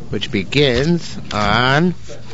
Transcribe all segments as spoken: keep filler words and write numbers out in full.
which begins on.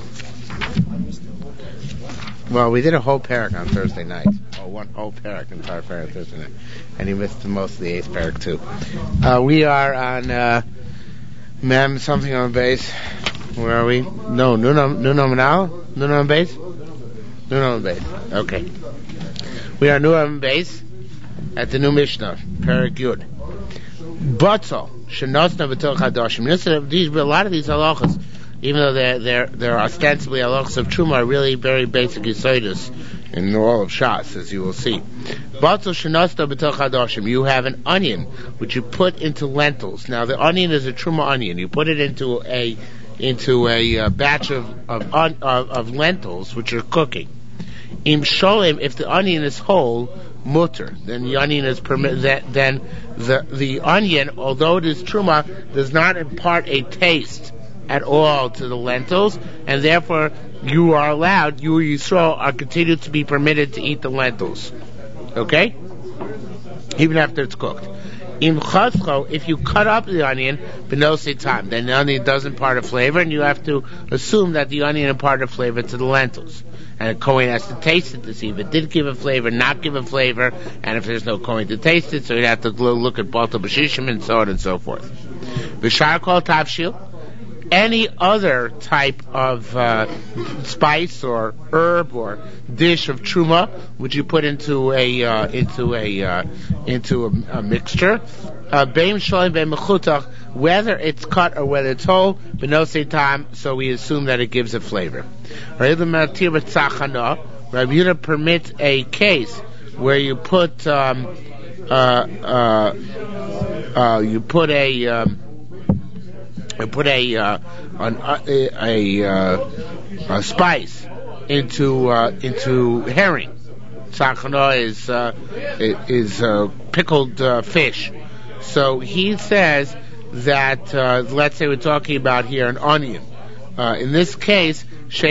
Well, we did a whole parak on Thursday night. Oh, one whole parak, entire parak Thursday night, and you missed most of the eighth parak too. Uh, we are on uh, Mem something on base. Where are we? No, Nunam Nunam Nunam base. Nunam base. Okay. We are Nunam base at the new Mishnah, Parak Yud. Batzal shenosna v'tel chadashim. These a lot of these halachas, even though they're they're they're ostensibly halachas of truma, are really very basic yesodus in all of Shas, as you will see. Batzal shenosna v'tel chadashim. You have an onion which you put into lentils. Now the onion is a truma onion. You put it into a into a uh, batch of of, of of lentils which are cooking. Im sholem, if the onion is whole, mutter, then the onion is permitted. That then the the onion, although it is truma, does not impart a taste at all to the lentils, and therefore you are allowed, you Yisrael are continued to be permitted to eat the lentils. Okay, even after it's cooked. Im chazcho, if you cut up the onion, benose time, then the onion doesn't impart a flavor, and you have to assume that the onion imparted flavor to the lentils. And a Kohen has to taste it to see if it did give a flavor, not give a flavor, and if there's no Kohen to taste it, so you'd have to look at Balta B'Shishim and so on and so forth. V'shar kol tavshil, any other type of uh, spice or herb or dish of truma which you put into a uh, into a uh, into a, a mixture, beim sholim beim mechutach, whether it's cut or whether it's whole, benose tam, so we assume that it gives a flavor. Rabbi Yehuda permits a case where you put um, uh, uh, uh, you put a um, you put a uh, an, a, a, uh, a spice into uh, into herring. Tzachana is uh, is uh, pickled uh, fish. So he says that uh, let's say we're talking about here an onion. Uh, in this case,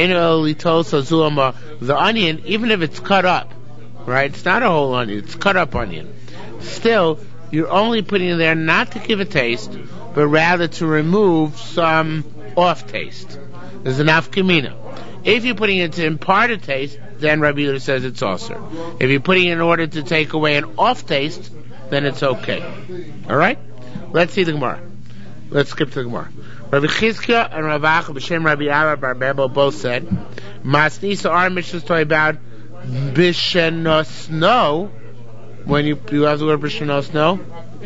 the onion, even if it's cut up, right? It's not a whole onion; it's cut up onion. Still, you're only putting it there not to give a taste, but rather to remove some off taste. There's an afkamina. If you're putting it to impart a taste, then Rabbi Yehuda says it's also. If you're putting it in order to take away an off taste, then it's okay. All right? Let's see the Gemara. Let's skip to the Gemara. Rabbi Chizkiah and Rav Acha b'shem Rabbi Abba bar Bebel both said, Masnisa, our Mishnah is talking about bishenosno. When you you have the word bishenosno.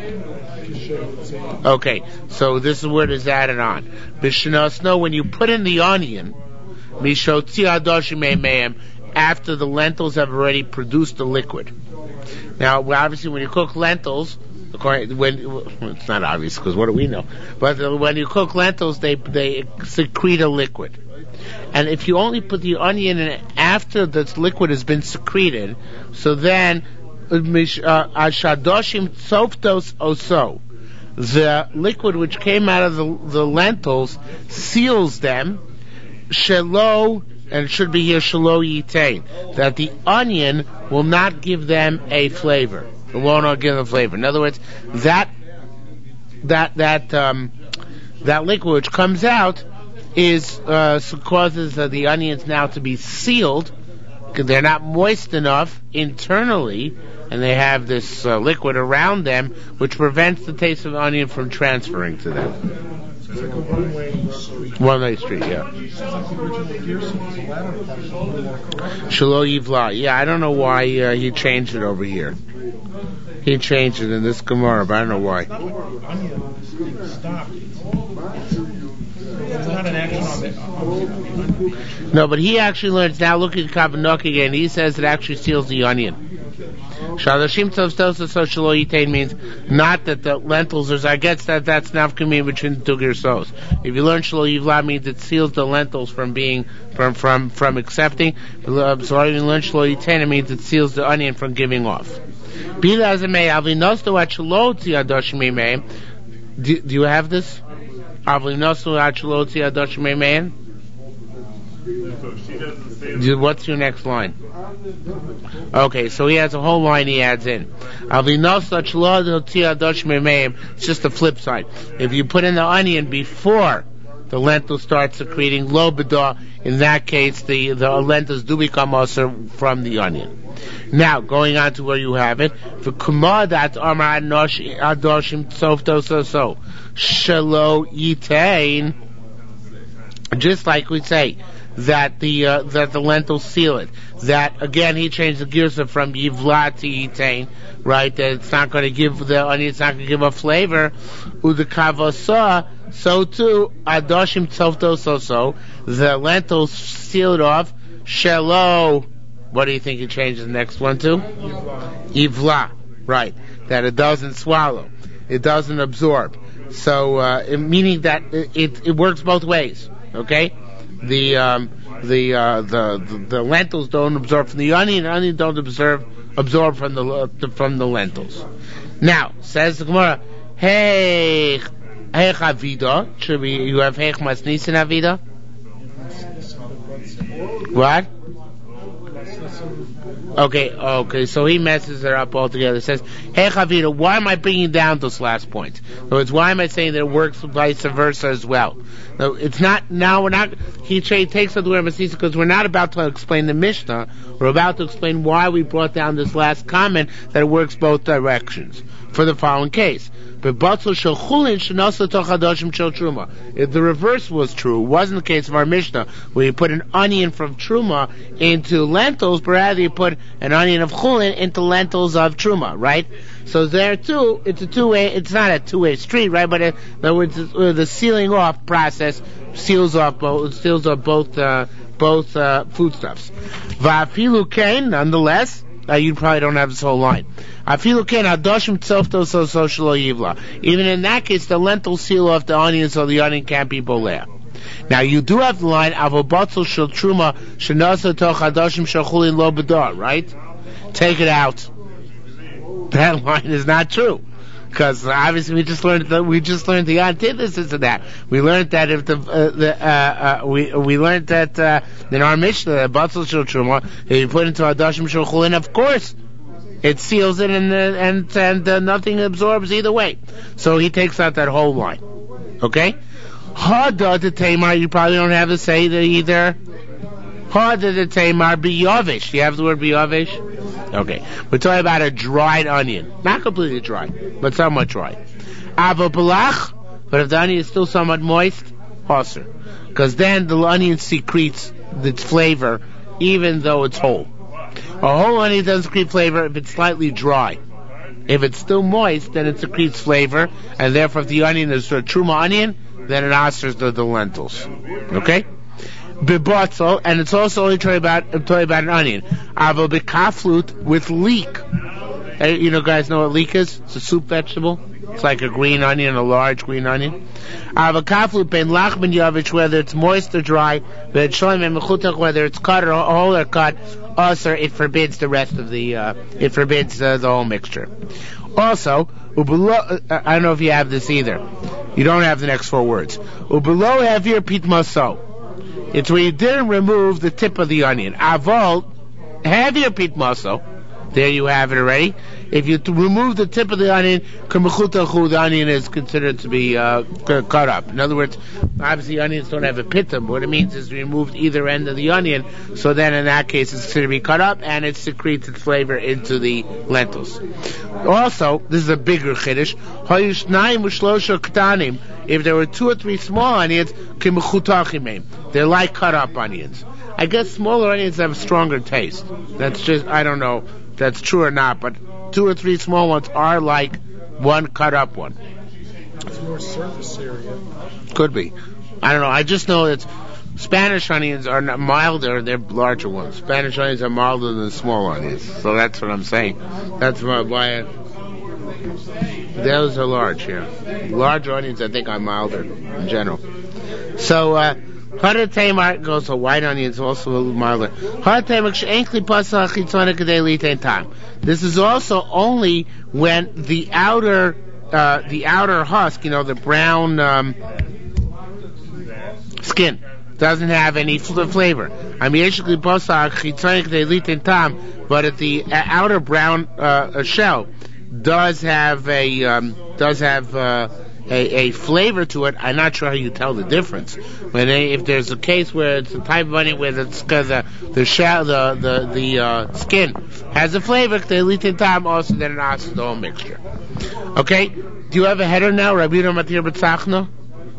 Okay, so this word is added on. Bishenosno, when you put in the onion, mishotzi adoshim me'em, after the lentils have already produced the liquid. Now, obviously, when you cook lentils, when it's not obvious because what do we know? But when you cook lentils, they they secrete a liquid, and if you only put the onion in after this liquid has been secreted, so then ashadoshim tzoftos oso, the liquid which came out of the, the lentils seals them. Shelo, and it should be here shelo yitain, that the onion will not give them a flavor. It will not give them a flavor. In other words, that that that um, that liquid which comes out is uh, causes uh, the onions now to be sealed because they're not moist enough internally, and they have this uh, liquid around them which prevents the taste of onion from transferring to them. It's like a one-way street. One-way street, yeah. Shelo Yivla. Yeah, I don't know why uh, he changed it over here. He changed it in this Gemara, but I don't know why. It's not an action on it. No, but he actually learns, now look at Kavanok again, he says it actually seals the onion. Shadashim Tovstosa Shelo Yitain means not that the lentils are, I guess that that's nafkamim between the two gersos. If you learn Shelo Yivla means it seals the lentils from being, from, from, from accepting. So if you learn Shelo Yitain, it means it seals the onion from giving off. Do, do you have this? What's your next line? Okay, so he has a whole line he adds in. It's just the flip side. If you put in the onion before the lentils start secreting lo b'da. In that case, the, the lentils do become also from the onion. Now, going on to where you have it, for kumadat amar adoshim tzofto so so shelo yitain, just like we say that the uh, that the lentils seal it. That again, he changed the gears from yivla to yitain, right? That it's not going to give the onion, it's not going to give a flavor. Udekavosa, so too adoshim tzofto so so, the lentils seal it off. Shelo. What do you think he changes the next one to? Yivla. Yivla, right. That it doesn't swallow. It doesn't absorb. So, uh, it, meaning that it, it, it works both ways. Okay? The, um, the, uh, the, the, the lentils don't absorb from the onion, and onion don't absorb, absorb from the, uh, from the lentils. Now, says the Gemara, hey, hey chavida. Should we, you have hey masnis in avida? What? Okay, okay, so he messes it up altogether. He says, hey Chavita, why am I bringing down this last point? In other words, why am I saying that it works vice versa as well? No, it's not, now we're not, he takes up the word Masisa because we're not about to explain the Mishnah. We're about to explain why we brought down this last comment that it works both directions. For the following case. But Batzel shel chulin shenasa toch hadoshim shel truma. If the reverse was true, it wasn't the case of our Mishnah, where you put an onion from truma into lentils, but rather you put an onion of chulin into lentils of truma, right? So there too, it's a two-way, it's not a two-way street, right? But in other words, the sealing off process seals off both, seals off both, uh, both, uh, foodstuffs. Va'afilu kain, nonetheless, uh, you probably don't have this whole line. Even in that case, the lentils seal off the onion, so the onion can't be boleh. Now you do have the line avobatzel shel truma shenasa toch hadoshim shel chulin lo b'dar, right? Take it out. That line is not true, because obviously we just learned the, we just learned the antithesis of that. We learned that if the, uh, the uh, uh, we we learned that uh, in our Mishnah, batzel shel truma, if you put into hadoshim shel chulin, of course it seals it, and uh, and and uh, nothing absorbs either way. So he takes out that whole line. Okay? Hada to Tamar, you probably don't have to say that either. Hada to Tamar biyavish. Do you have the word biyavish? Okay. We're talking about a dried onion. Not completely dry, but somewhat dry. Ava balach, but if the onion is still somewhat moist, haser. Because then the onion secretes its flavor even though it's whole. A whole onion doesn't secrete flavor if it's slightly dry. If it's still moist, then it secretes flavor, and therefore if the onion is a truma onion, then it answers the, the lentils. Okay? Bibotzel, and it's also only talking about, talking about an onion. Avo bekaflut with leek. Hey, you know, guys know what leek is? It's a soup vegetable. It's like a green onion, a large green onion. Avokaflut ben lachman yavich, whether it's moist or dry, but whether it's cut or whole or cut, also it forbids the rest of the, uh, it forbids uh, the whole mixture. Also, ubelow, uh, I don't know if you have this either. You don't have the next four words. Ubelow havir pitmaso. It's where you didn't remove the tip of the onion. Avol havir pitmaso. There you have it already. If you t- remove the tip of the onion, the onion is considered to be uh, c- cut up. In other words, obviously onions don't have a pitum. What it means is removed either end of the onion, so then in that case it's considered to be cut up, and it secretes its flavor into the lentils. Also, this is a bigger chiddush. If there were two or three small onions, they're like cut up onions. I guess smaller onions have a stronger taste. That's just, I don't know if that's true or not, but two or three small ones are like one cut up one. It's more surface area. Could be. I don't know. I just know that Spanish onions are not milder, they're larger ones. Spanish onions are milder than small onions. So that's what I'm saying. That's why I, those are large, yeah. Large onions, I think, are milder in general. So, uh, Hada Tamar goes to white onions, also a little milder. This is also only when the outer, uh, the outer husk, you know, the brown um, skin, doesn't have any flavor. I mean, but if the outer brown uh, shell does have a um, does have uh, a, a flavor to it, I'm not sure how you tell the difference. When they, if there's a case where it's a type of onion where it's because the the shell, the the the uh, skin has a flavor, they lead to time also then it asks the whole mixture. Okay, do you have a header now, Rabbi Yehuda Matir B'Tzachna?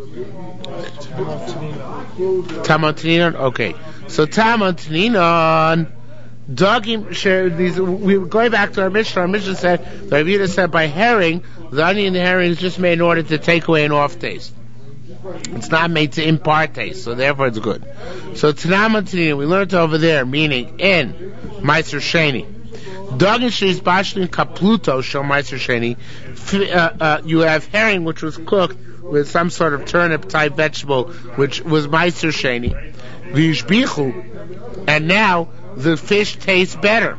Tamon Taninon. Okay, so Tamon Taninon. Dogim share these. We were going back to our Mishnah. Our Mishnah said, the Rabbi Yehuda said, by herring, the onion in the herring is just made in order to take away an off taste. It's not made to impart taste, so therefore it's good. So Tanam Tanina, we learned over there, meaning in Meiser Sheni. Dogim she's bashlin kapluto shel Meiser Sheni. You have herring which was cooked with some sort of turnip type vegetable, which was Meiser Sheni. V'yishbichu, and now the fish tastes better.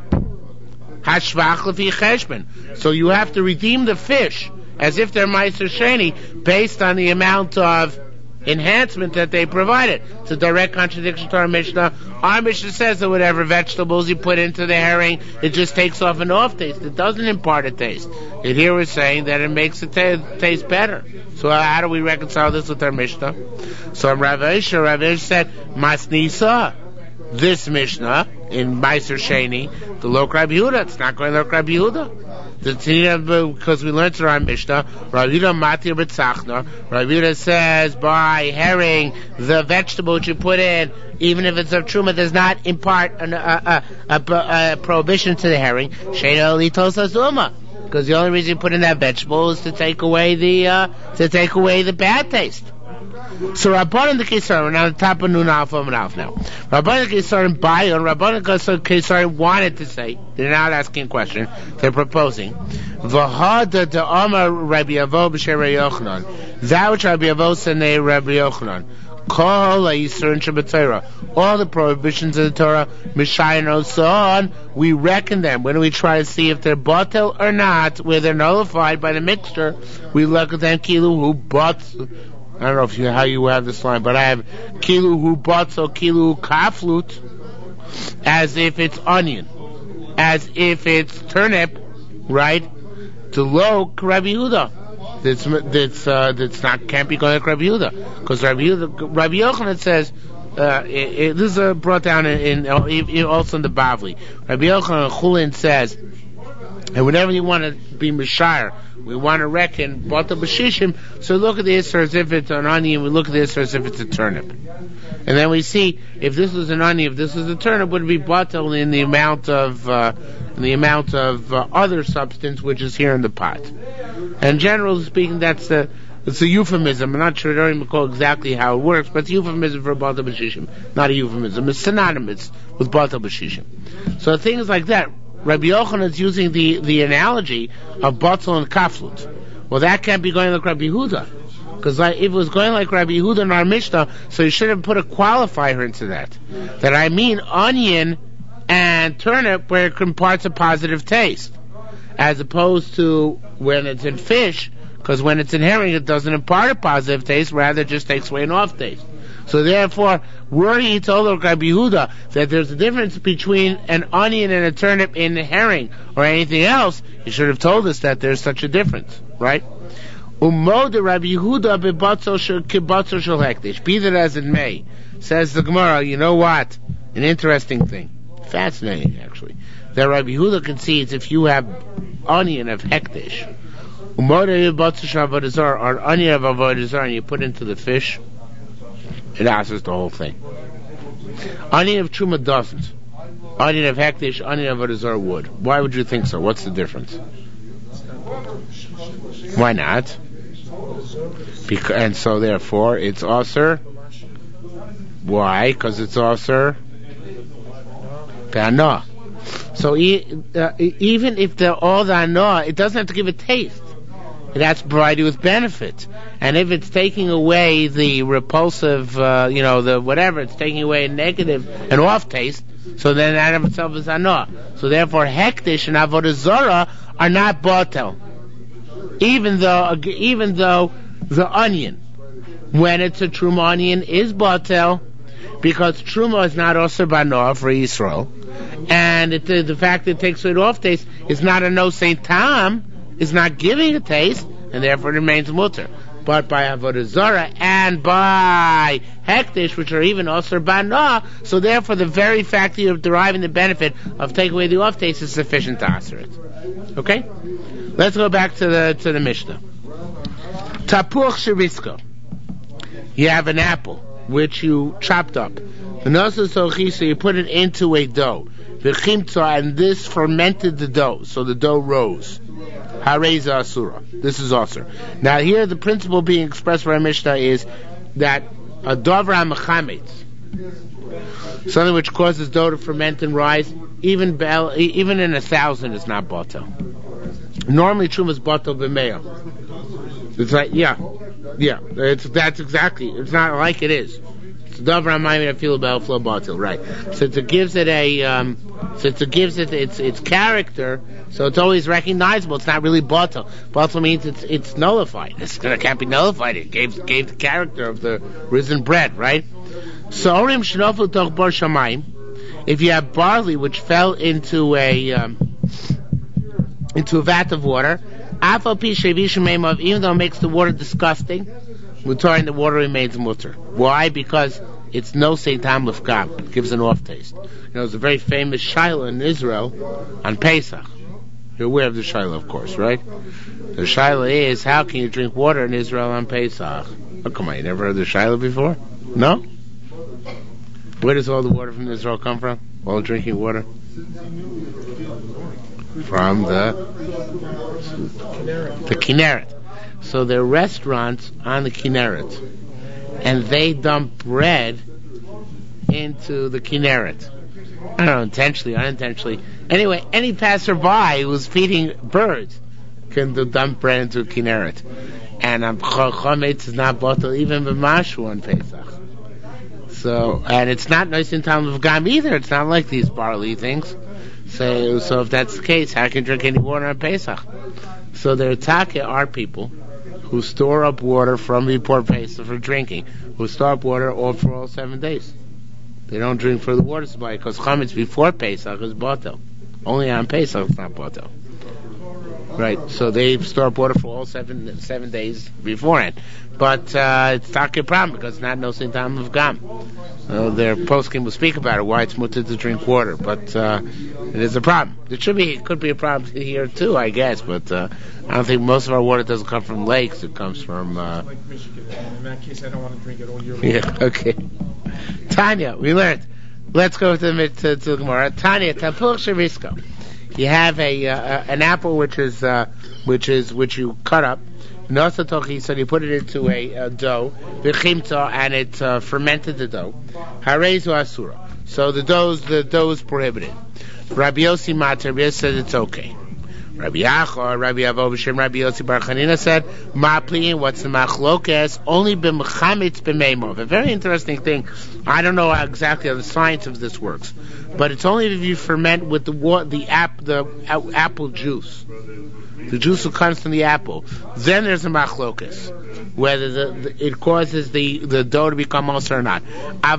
Hashvach lefi cheshbon. So you have to redeem the fish as if they're Meiser Sheni based on the amount of enhancement that they provided. It's a direct contradiction to our Mishnah. Our Mishnah says that whatever vegetables you put into the herring, it just takes off an off taste. It doesn't impart a taste. And here we're saying that it makes it t- taste better. So how do we reconcile this with our Mishnah? So Rav Aisha, Rav Aisha said, Masnisa. This Mishnah in Meiser Sheni, the Lok Rabbi Yehuda, it's not going to Lok Rabbi Yehuda. The Tanina, because we learned through our Mishnah, Rabbi Yehuda Matir B'Tzachna, Rabbi Yehuda says by herring, the vegetable that you put in, even if it's of truma, does not impart an, a, a, a, a prohibition to the herring. Sheina Litos Azuma, because the only reason you put in that vegetable is to take away the uh, to take away the bad taste. So Rabbanan the Kesarim, we're now on the top of Nun Alpha and Alpha now. Rabbanan the Kesarim Bayon, Rabbanan the Kesarim wanted to say, they're not asking a question, they're proposing, V'hada de Amar Rabbi Avo b'Shem Rabbi Yochanan, that which Rabbi Avo said to Rabbi Yochanan, Kol ha'Yisur and Shabbat Torah, all the prohibitions of the Torah, Mishayin and so on, we reckon them. When we try to see if they're batel or not, where they're nullified by the mixture, we look at them, Kilu, who bought, I don't know if you, how you have this line, but I have kilu hu batzo kilu kaflut, as if it's onion, as if it's turnip, right? To lo Rabbi Yehuda. That's that's uh, that's not can't be going like Rabbi Yehuda, because Rabbi Yehuda, Rabbi Yochanan says uh, it, it, this is uh, brought down in, in, in also in the Bavli. Rabbi Yochanan Chulin says, and whenever you want to be Mishar, we want to reckon Bata B'Shishim, so look at the Isser as if it's an onion, we look at the Isser as if it's a turnip. And then we see, if this was an onion, if this was a turnip, would it be Batal in the amount of, uh, in the amount of uh, other substance which is here in the pot. And generally speaking, that's the, it's a euphemism. I'm not sure, I don't even recall exactly how it works, but it's a euphemism for Bata B'Shishim. Not a euphemism, it's synonymous with Bata B'Shishim. So things like that, Rabbi Yochanan is using the, the analogy of Batal and Kaflut. Well, that can't be going like Rabbi Yehuda. Because like, if it was going like Rabbi Yehuda in our Mishnah, so you should have put a qualifier into that. That I mean onion and turnip where it imparts a positive taste. As opposed to when it's in fish, because when it's in herring it doesn't impart a positive taste, rather it just takes away an off taste. So therefore, were he told Rabbi Yehuda that there's a difference between an onion and a turnip in herring or anything else, he should have told us that there's such a difference, right? Umod Rabbi Yehuda bebatzo shel hektish. Be that as it may, says the Gemara. You know what? An interesting thing, fascinating actually. That Rabbi Yehuda concedes if you have onion of hektish, umod bebatzo shel avodah zarah, or onion of avodah zarah, and you put into the fish, it answers the whole thing. Onion of truma doesn't. Onion of hektish, onion of avodah zarah would. Why would you think so? What's the difference? Why not? Because, and so therefore it's aser. Why? Because it's aser Gana. So e- uh, even if they're all the anah, it doesn't have to give a taste. It has to provide you with benefit. And if it's taking away the repulsive, uh, you know, the whatever, it's taking away a negative, an off taste, so then that of itself is anah. So therefore, hektish and avodah zarah are not batel. Even though, even though the onion, when it's a truma onion, is batel, because truma is not also banah for Yisrael, and it, the fact that it takes it off taste is not a no saint tam, is not giving a taste, and therefore it remains mutter. but by avodah zarah and by hektish, which are even osur bana, so therefore the very fact that you're deriving the benefit of taking away the off taste is sufficient to answer it. Okay? Let's go back to the to the Mishnah. Tapuch sherisko. You have an apple which you chopped up. So you put it into a dough. And this fermented the dough, so the dough rose. Hareza asura. This is asur. Now here the principle being expressed by our Mishnah is that a dover ha'mechametz, something which causes dough to ferment and rise, even bel, even in a thousand is not batel. Normally truma is batel b'meya. It's like, yeah, yeah, it's, that's exactly, it's not like it is. It's dover ha'mayim afil bel flow batel, right. Since it gives it a, um, since it gives it its its character, so it's always recognizable. It's not really batel. Batel means it's it's nullified. It's gonna can't be nullified. It gave gave the character of the risen bread, right? So orim shenofu toch bar shamayim. If you have barley which fell into a um, into a vat of water, afal pi shevish meimav, even though it makes the water disgusting, mutar, and the water remains mutar. Why? Because it's no seitam lefgam. It gives an off taste. You know, there's a very famous Shiloh in Israel on Pesach. You're aware of the Shiloh, of course, right? The Shiloh is, how can you drink water in Israel on Pesach? Oh, come on, you never heard the Shiloh before? No? Where does all the water from Israel come from? All drinking water? From the the Kinneret. So there are restaurants on the Kinneret, and they dump bread into the Kinneret. I don't know, intentionally, unintentionally. Anyway, any passerby who's feeding birds can do dump bread into a Kinneret. And um, chometz is not bottled even b'mashu on Pesach. So, and it's not nice in time of Gam either. It's not like these barley things. So, so if that's the case, how can you drink any water on Pesach? So the Taka are people who store up water from before Pesach for drinking, who store up water all for all seven days. They don't drink for the water supply because chametz before Pesach is batel. Only on Pesach it's not batel. Right, so they store up water for all seven seven days beforehand. But uh, it's not a problem because it's not no sin time of gam. Uh, their poskim will speak about it, why it's mutter to drink water, but uh, it is a problem. It should be, it could be a problem here too, I guess, but uh, I don't think most of our water doesn't come from lakes. It comes from. Uh, like Michigan. In that case, I don't want to drink it all year long. Yeah. Okay. Tanya, we learned. Let's go to the to, to the Gemara. Tanya, tapuch sherisko. You have a uh, an apple which is uh, which is which you cut up. Nosatochi, so you put it into a, a dough. V'chimta, and it uh, fermented the dough. Harezu asura. So the dough the dough is prohibited. Rabbi Yossi Mater, Rabbi Yossi said it's okay. Rabbi Yachor, Rabbi Avo B'Shem, Rabbi Yossi Bar Chanina said, Ma'pliin, what's the machlokes? Only b'mechametz b'meimov. A very interesting thing. I don't know exactly how the science of this works, but it's only if you ferment with the wa- the app the uh, apple juice. The juice that comes from the apple. Then there's a machlokes, whether the, the, it causes the, the dough to become ulcer or not.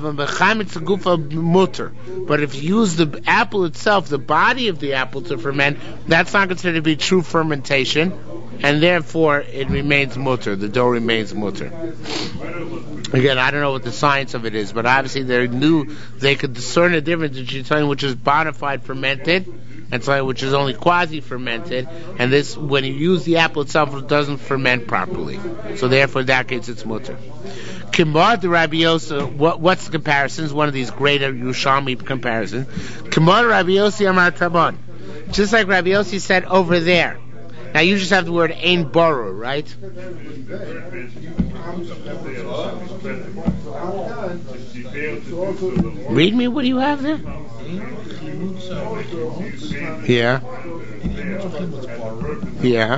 But if you use the apple itself, the body of the apple to ferment, that's not considered to be true fermentation, and therefore it remains mutter. The dough remains mutter. Again, I don't know what the science of it is, but obviously they knew they could discern a difference between something which is bona fide fermented and something which is only quasi-fermented, and this, when you use the apple itself, it doesn't ferment properly. So therefore, in that case, it's mutter. Kimbar the Rabbi Yossi, what, what's the comparison? It's one of these greater Yerushalmi comparisons. Kimbar Rabbi Yossi Amar Taban. Just like Rabbi Yossi said over there. Now you just have the word ein borur, right? Read me, what do you have there? Yeah. Yeah.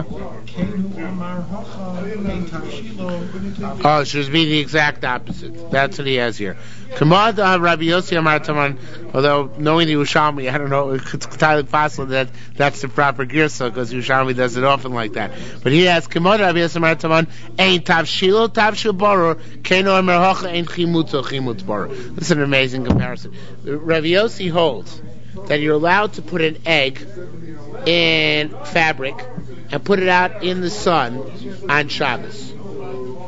Oh, it should be the exact opposite. That's what he has here. Kamad Rabbi Yossi Amar Taman. Although knowing the Yerushalmi, I don't know, it's entirely possible that that's the proper girsa because Yerushalmi does it often like that. But he has Kamad Rabbi Yossi Amar Taman. Ein tavshilo tavshil borur keno merhocha ein chimutzo chimutz borur. This is an amazing comparison. Rabbi Yossi holds that you're allowed to put an egg in fabric and put it out in the sun on Shabbos.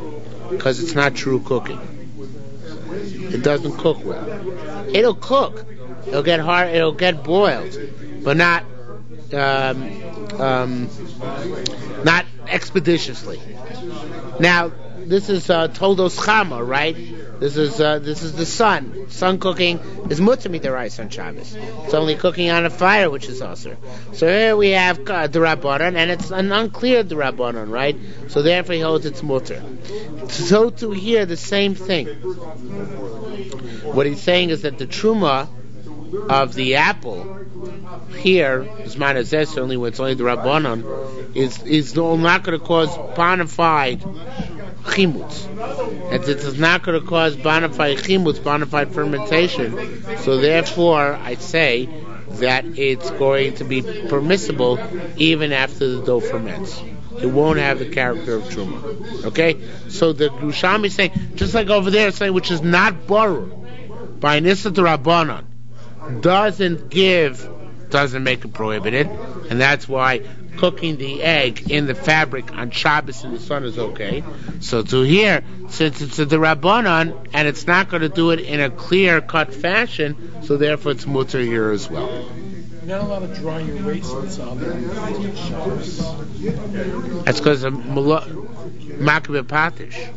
because it's not true cooking. It doesn't cook well. It'll cook. It'll get hard. It'll get boiled, but not um, um, not expeditiously. Now, this is uh, Toldos Chama, right? This is uh, this is the sun. Sun cooking is mutzah midaraisa on Shabbos. It's only cooking on a fire, which is also. So here we have uh, D'Rabbanan, and it's an unclear D'Rabbanan, right? So therefore he holds it's mutter. So to here the same thing. What he's saying is that the truma of the apple here is manazes, certainly when it's only the Rabbanon, is is not going to cause bona fide chimutz. And it is not going to cause bona fide chimutz, bona fide fermentation. So therefore, I say that it's going to be permissible even after the dough ferments. It won't have the character of truma. Okay? So the Yerushalmi is saying, just like over there, saying which is not borrowed by Nissa to Rabbanon, doesn't give, doesn't make it prohibited, and that's why cooking the egg in the fabric on Shabbos in the sun is okay. So to here, since it's a D'Rabbanan, and it's not going to do it in a clear-cut fashion, so therefore it's mutter here as well. You're not allowed to dry your raisins on Shabbos. That's because of Makbeh Patish.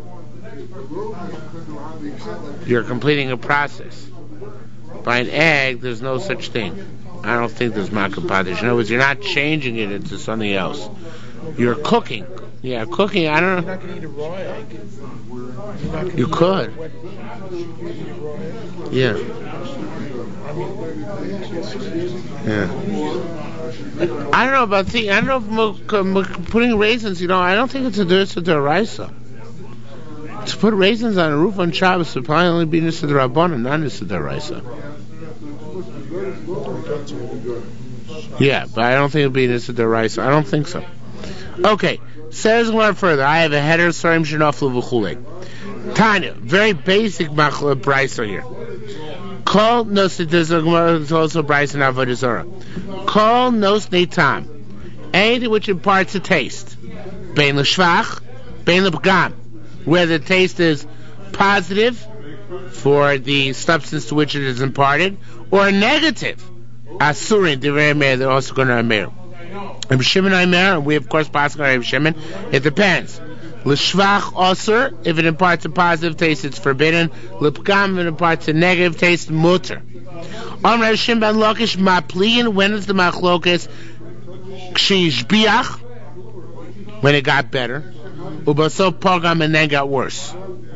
You're completing a process. By an egg, there's no such thing. I don't think there's Makbeh Patish. In other words, you're not changing it into something else. You're cooking. Yeah, cooking, I don't know. You're not going to eat a raw egg. You could. Yeah. Yeah. I don't know about the. I don't know if putting raisins. You know, I don't think it's a Nissa D'Oraisa. To put raisins on a roof on Shabbos would probably only be Nissa D'Rabbanan, not Nissa D'Oraisa. Yeah, but I don't think it'd be Nissa D'Oraisa. I don't think so. Okay, says one further. I have a header. Sorim Shenoflu v'chulei. Tanya, very basic machla brisa here. Call nos. There's also brisa in Avodah Zarah. Call nos neitam. Anything which imparts a taste. Bein l'shvach, bein l'pgam. Where the taste is positive for the substance to which it is imparted, or negative. Asurin, divrei meir, they're also going to Amir. Reb Shimon Aimer, and we of course pass on Reb Shimon. It depends. L'shvach osur, if it imparts a positive taste, it's forbidden. L'pgam, if it imparts a negative taste, mutter. Om Reb Shimon ben Lakish mapliin, when is the machlokes? K'shishbiach, when it got better. Ubaso pogam, and then got worse.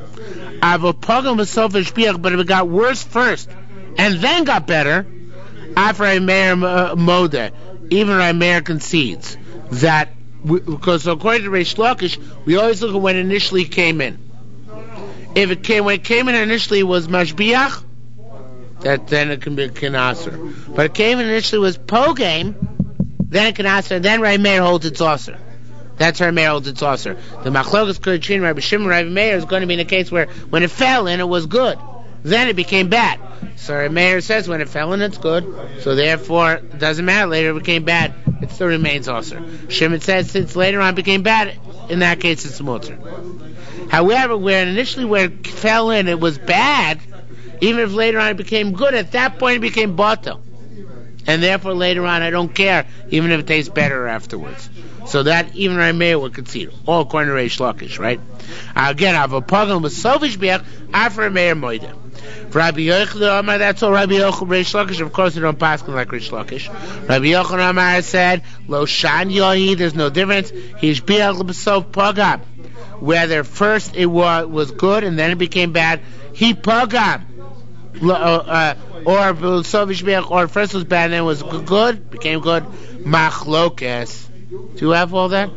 Avo pogam b'sof ishbiach, but if it got worse first and then got better, after Meir Modeh, even Meir concedes that we, because according to Reish Lakish, we always look at when it initially came in. If it came when it came in initially was mashbiach, that then it can be kinaser. But it came in initially was pogam, then it kinaser, and then Meir holds its aser. That's her Meir holds its aser. The machlokas Kurchin, Rabbi Shimon, Rabbi Meir is going to be in a case where when it fell in, it was good. Then it became bad. So Rabbi Meir says when it fell in, it's good. So therefore, it doesn't matter. Later it became bad. It still remains aser. Shimon says since later on it became bad, in that case it's mutter. However, where initially where it fell in, it was bad. Even if later on it became good, at that point it became batel. And therefore later on I don't care, even if it tastes better afterwards. So that even Rabbi Meir would concede. All according to Reish Lakish, right? Again, I have a pogam with sovish biach after Meir Moida. For Rabbi Yochanan, that's all Rabbi Yochanan, Reish Lakish. Of course, we don't pass like Reish Lakish. Rabbi Yochanan Amar said, Lo shan yohi, there's no difference. He's biach l'b'sof pogam. Whether first it was, was good and then it became bad, he pogam. Uh, uh, or sovish biach, or first was bad and then was good, became good. Machlokes. Do you have all that?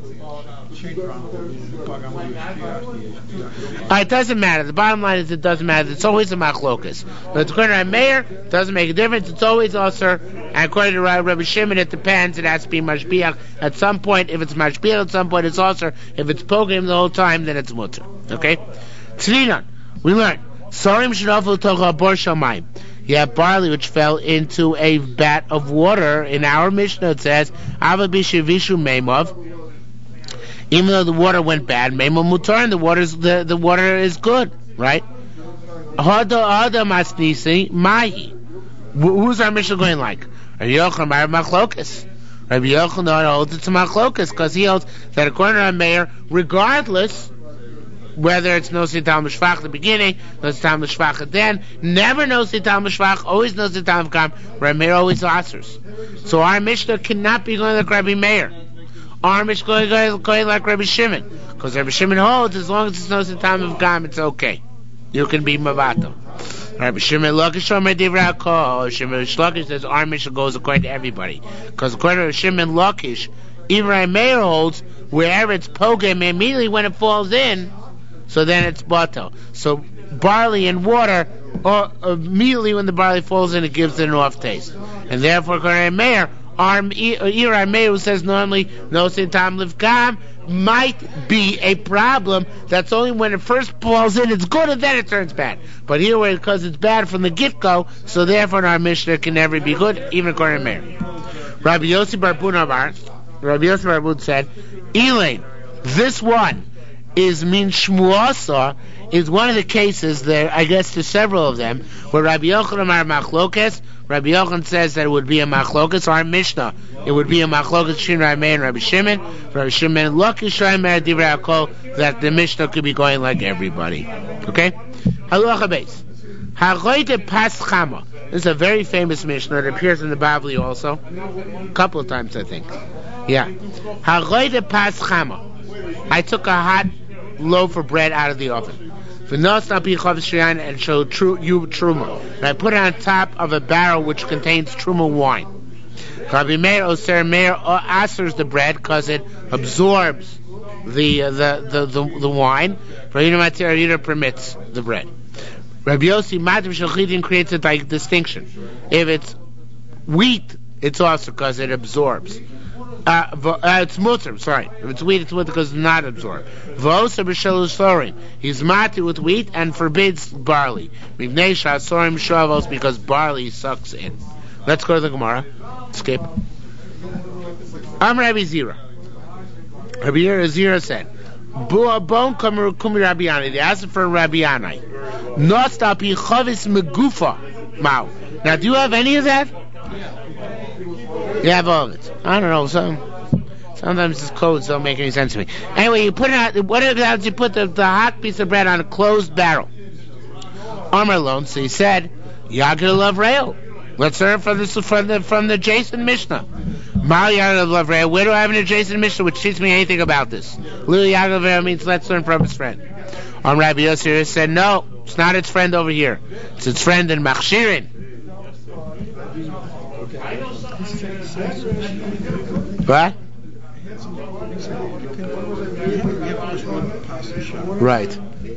Uh, it doesn't matter. The bottom line is it doesn't matter. It's always a machlokas. But according to Meir, it doesn't make a difference. It's always also, and according to Rabbi Shimon, it depends. It has to be mashbiach at some point. If it's mashbiach at some point, it's also. If it's pogam the whole time, then it's mutter. Okay? Tzrinan, we learned. Sorim shenofel tocha bor shamayim. You have barley which fell into a vat of water. In our Mishnah it says, Ava bishavishu meimov. Even though the water went bad, Meimel Mutar, and the water's the, the water is good, right? Hada Hada Masnisi Mahi. Who's our Mishnah going like? Rabbi Yochanan Mar Machlokas. Rabbi Yochanan holds it to Machlokas because he holds that according to our mayor, regardless whether it's Nosi Tal Mishvach at the beginning, Nosi Tal Mishvach at the end, never Nosi Tal Mishvach, always Nosi Tal Mishvach, Rabbi Meir always answers. So our Mishnah cannot be going like Rabbi Meir. Our Mishnah is going, going like Rabbi Shimon. Because Rabbi Shimon holds, as long as it's Nosi Tal Mishvach, it's okay. You can be Mavato. Rabbi Shimon Lakish Omer Divrei HaKol. Shimon Lakish says our Mishnah goes according to everybody. Because according to Shimon Lakish, even Rabbi Meir holds, wherever it's Pogem, immediately when it falls in, so then it's bato. So barley and water, or immediately when the barley falls in, it gives it an off taste. And therefore, according to Meir, our Ira Meir, who says normally no tam livkam, might be a problem. That's only when it first falls in, it's good, and then it turns bad. But here, because it's bad from the get-go, so therefore our Mishnah can never be good, even according to Meir. Rabbi Yossi Bar Bun Amar, Rabbi Yossi Bar Bun said, Elaine, this one is min shmuasa, is one of the cases there, I guess there's several of them, where Rabbi Yochanan Amar Machlokes, Rabbi Yochanan says that it would be a Machlokes, our Mishnah, it would be a Machlokes, Shin Rabbi Meir and Rabbi Shimon, Rabbi Shimon, Lakish Rabbi Divrei HaKol, that the Mishnah could be going like everybody. Okay? Halacha Beis. Haroite Pas Chama. This is a very famous Mishnah. It appears in the Bavli also. A couple of times, I think. Yeah. Haroite Pas Chama. I took a hot loaf of bread out of the oven. And showed tru, you truma. And I put it on top of a barrel which contains truma wine. Rabbi Meir Oser Meir asers the bread because it absorbs the uh, the, the the the wine. Rabbi Matir permits the bread. Rabbi Yossi Matim Shachidin creates a like distinction. If it's wheat, it's also because it absorbs. Uh, uh, it's mutter, sorry. If it's wheat, it's mutter because it's not absorbed. V'osa b'shalus thorin. He's mati with wheat and forbids barley. Mivnei sha'asorim shavos, because barley sucks in. Let's go to the Gemara. Skip. Am Rabbi Zira. Rabbi Zira said, Bua bon kamer kumi Rabbi Yanai. They asked for Rabbi Yanai. Nostapi chavis megufa. Mao. Now, do you have any of that? You have all of it. I don't know. Some, sometimes these codes don't make any sense to me. Anyway, you put it out. What happens? You put the, the hot piece of bread on a closed barrel. Amar alone. So he said, "Yagir Lavreo." Let's learn from this from the from the Jason Mishnah. Mal Yagir Lavreo. Where do I have an adjacent Mishnah which teaches me anything about this? Lil Yagir Lavreo means let's learn from his friend. On Rabbi Yossi said, "No, it's not its friend over here. It's its friend in Machshirin." What? Right.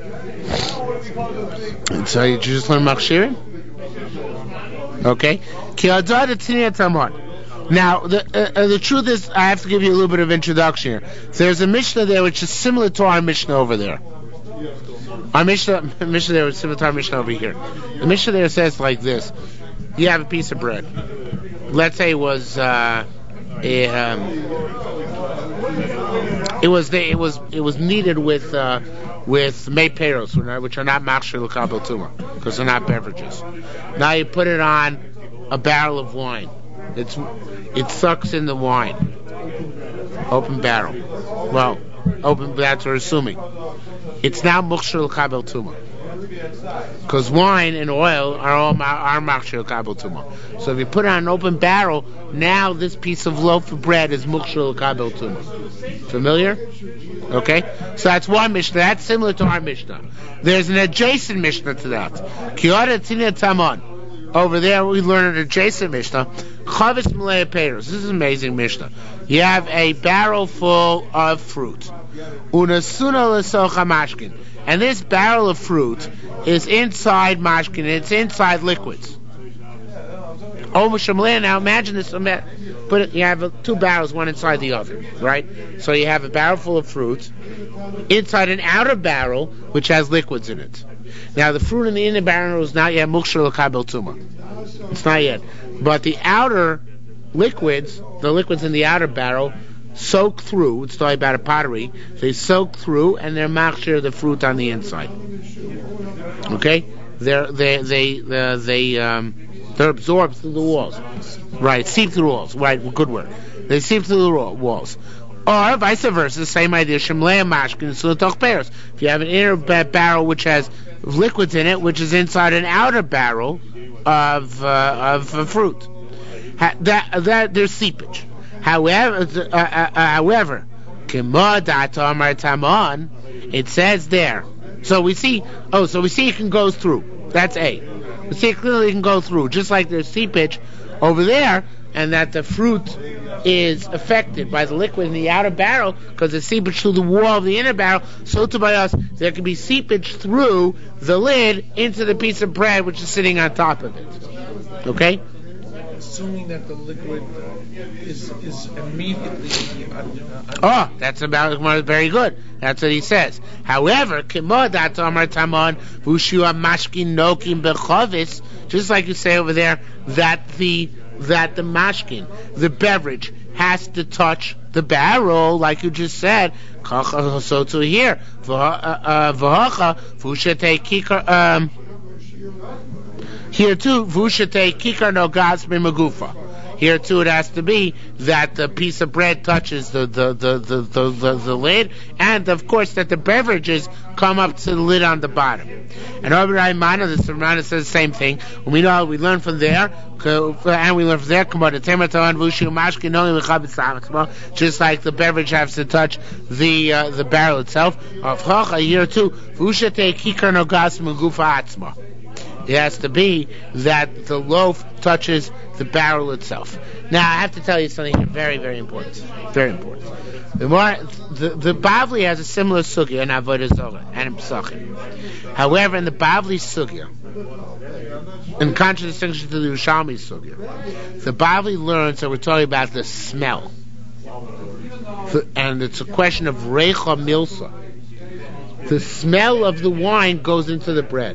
So you just learn Machshirin? Okay. Now, the uh, uh, the truth is, I have to give you a little bit of introduction here. There's a Mishnah there which is similar to our Mishnah over there. Our Mishnah, Mishnah there is similar to our Mishnah over here. The Mishnah there says like this. You have a piece of bread. Let's say it was uh, a, um, it was the, it was it was kneaded with uh, with meiperos, which are not machshir l'kabel tuma, because they're not beverages. Now you put it on a barrel of wine. It's it sucks in the wine. Open barrel. Well, open. That's what we're assuming. It's now machshir l'kabel tuma. Because wine and oil are all are machshir l'kabel tuma. So if you put it on an open barrel, now this piece of loaf of bread is machshir l'kabel tuma. Familiar? Okay? So that's one Mishnah. That's similar to our Mishnah. There's an adjacent Mishnah to that. Kiyara tina tamon. Over there we learn an adjacent Mishnah. Chavis malei peiros. This is an amazing Mishnah. You have a barrel full of fruit. Unasuna l'socha mashkin. And this barrel of fruit is inside mashkin. It's inside liquids. Oh, now imagine this. Put it, you have two barrels, one inside the other, right? So you have a barrel full of fruit inside an outer barrel which has liquids in it. Now the fruit in the inner barrel is not yet mukshar l'kabel tuma. It's not yet. But the outer liquids, the liquids in the outer barrel, soak through. It's talking about a pottery. They soak through and they're machshir the fruit on the inside. Okay, they're they they uh, they um, they're absorbed through the walls. Right, seep through the walls. Right, good word. They seep through the walls. Or vice versa, same idea. Shemlei mashkin sulatoch pears. If you have an inner barrel which has liquids in it, which is inside an outer barrel of uh, of uh, fruit, ha- that that there's seepage. However, uh, uh, uh, however, it says there. So we see. Oh, so we see it can go through. That's A. We see it clearly can go through, just like there's seepage over there, and that the fruit is affected by the liquid in the outer barrel because there's seepage through the wall of the inner barrel. So to by us, there can be seepage through the lid into the piece of bread which is sitting on top of it. Okay? Assuming that the liquid is is immediately. Uh, oh, that's about very good. That's what he says. However, kimodat amar tamon vushua mashkin nokim bechovis, just like you say over there, that the that the mashkin, the beverage, has to touch the barrel, like you just said. So to here, v'hacha vushate kikar. Um, Here too, vushate kikar no gas mimagufa. Here too, it has to be that the piece of bread touches the the, the, the, the, the the lid, and of course that the beverages come up to the lid on the bottom. And over Raimana, the Ramana says the same thing. We know we learn from there, and we learn from there. Just like the beverage has to touch the uh, the barrel itself. Here too, vushate kikar no gas mimagufa atzma. It has to be that the loaf touches the barrel itself. Now, I have to tell you something very, very important. Very important. The more the, the Bavli has a similar sugya in Avodah Zarah and in Pesachim. However, in the Bavli sugya, in contradistinction to the Yerushalmi sugya, the Bavli learns that we're talking about the smell, and it's a question of reicha milsa. The smell of the wine goes into the bread.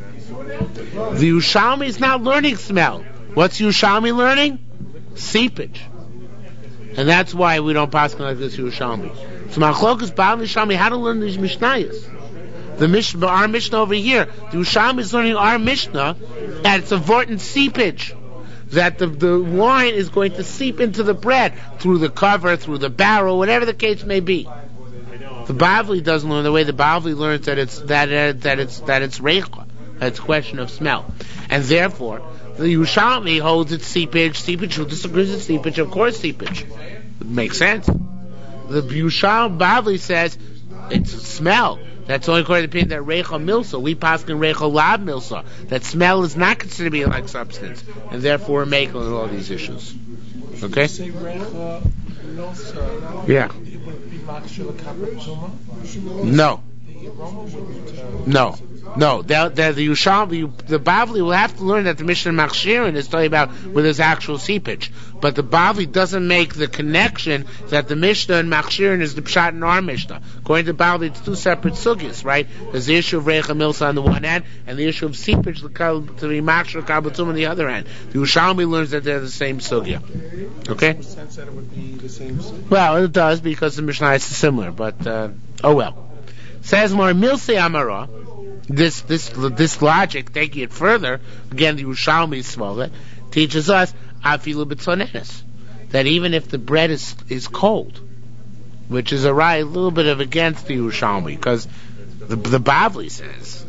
The Yerushalmi is not learning smell. What's Yerushalmi learning? Seepage. And that's why we don't pass like this Yerushalmi. So Machlokas Baal Yerushalmi, how to learn these Mishnayos? The Mishnah, our Mishnah over here, the Yerushalmi is learning our Mishnah, and it's avoiding seepage. That the, the wine is going to seep into the bread through the cover, through the barrel, whatever the case may be. The Bavli doesn't learn the way the Bavli learns that it's that uh, that it's that it's reicha. It's a question of smell. And therefore, the Yerushalmi holds its seepage. Seepage, who disagrees with seepage, of course seepage. It makes sense. The Yerushalmi Bavli says it's a smell. That's only according to the opinion that Reicha Milsa. We pass in Reicha Lab Milsa. That smell is not considered to be like substance. And therefore we're making all these issues. Okay? You say Reicha Milsa. Yeah. It would be Makshir Kapatuma? No. The aroma wouldn't. Uh, no. No, the, the, the Yerushalmi, the Bavli will have to learn that the Mishnah Machshirin is talking about where there's actual seepage. But the Bavli doesn't make the connection that the Mishnah and Machshirin is the Pshat in our Mishnah. According to Bavli, it's two separate sugyas, right? There's the issue of Reicha Milsa on the one hand, and the issue of seepage to be Machshir Kabatum on the other hand. The Yerushalmi learns that they're the same sugya. Okay? In the sense that it would be the same sugya. Well, it does, because the Mishnah is similar, but, uh, oh well. Says more, Milse Amara. This this this logic, taking it further, again the Yerushalmi Smoga, teaches us afilu b'tzonenes, that even if the bread is is cold, which is a right a little bit of against the Yerushalmi, because the the Bavli says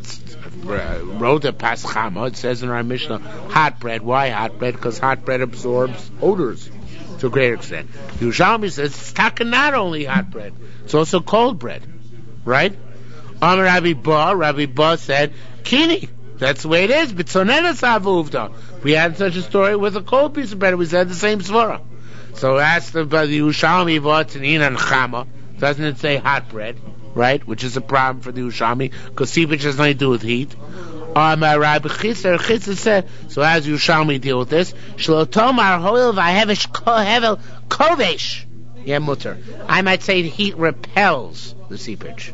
Roda Paschama, it says in our Mishnah, hot bread. Why hot bread? Because hot bread absorbs odors to a greater extent. The Yerushalmi says it's not only hot bread, it's also cold bread, right? Amar Rabbi Ba, Rabbi Ba said, Kini, that's the way it is. B'tzonenes avuvda. We had such a story with a cold piece of bread. We said the same svara. So asked the Yerushalmi v'atzanin and chama. Doesn't it say hot bread, right? Which is a problem for the Yerushalmi because seepage has nothing to do with heat. Amar Rabbi Chisar, Chisar said, so as Yerushalmi deal with this, Shlo tomar hoil v'hevesh hevel kovesh. Yeah, mutter. I might say the heat repels the seepage.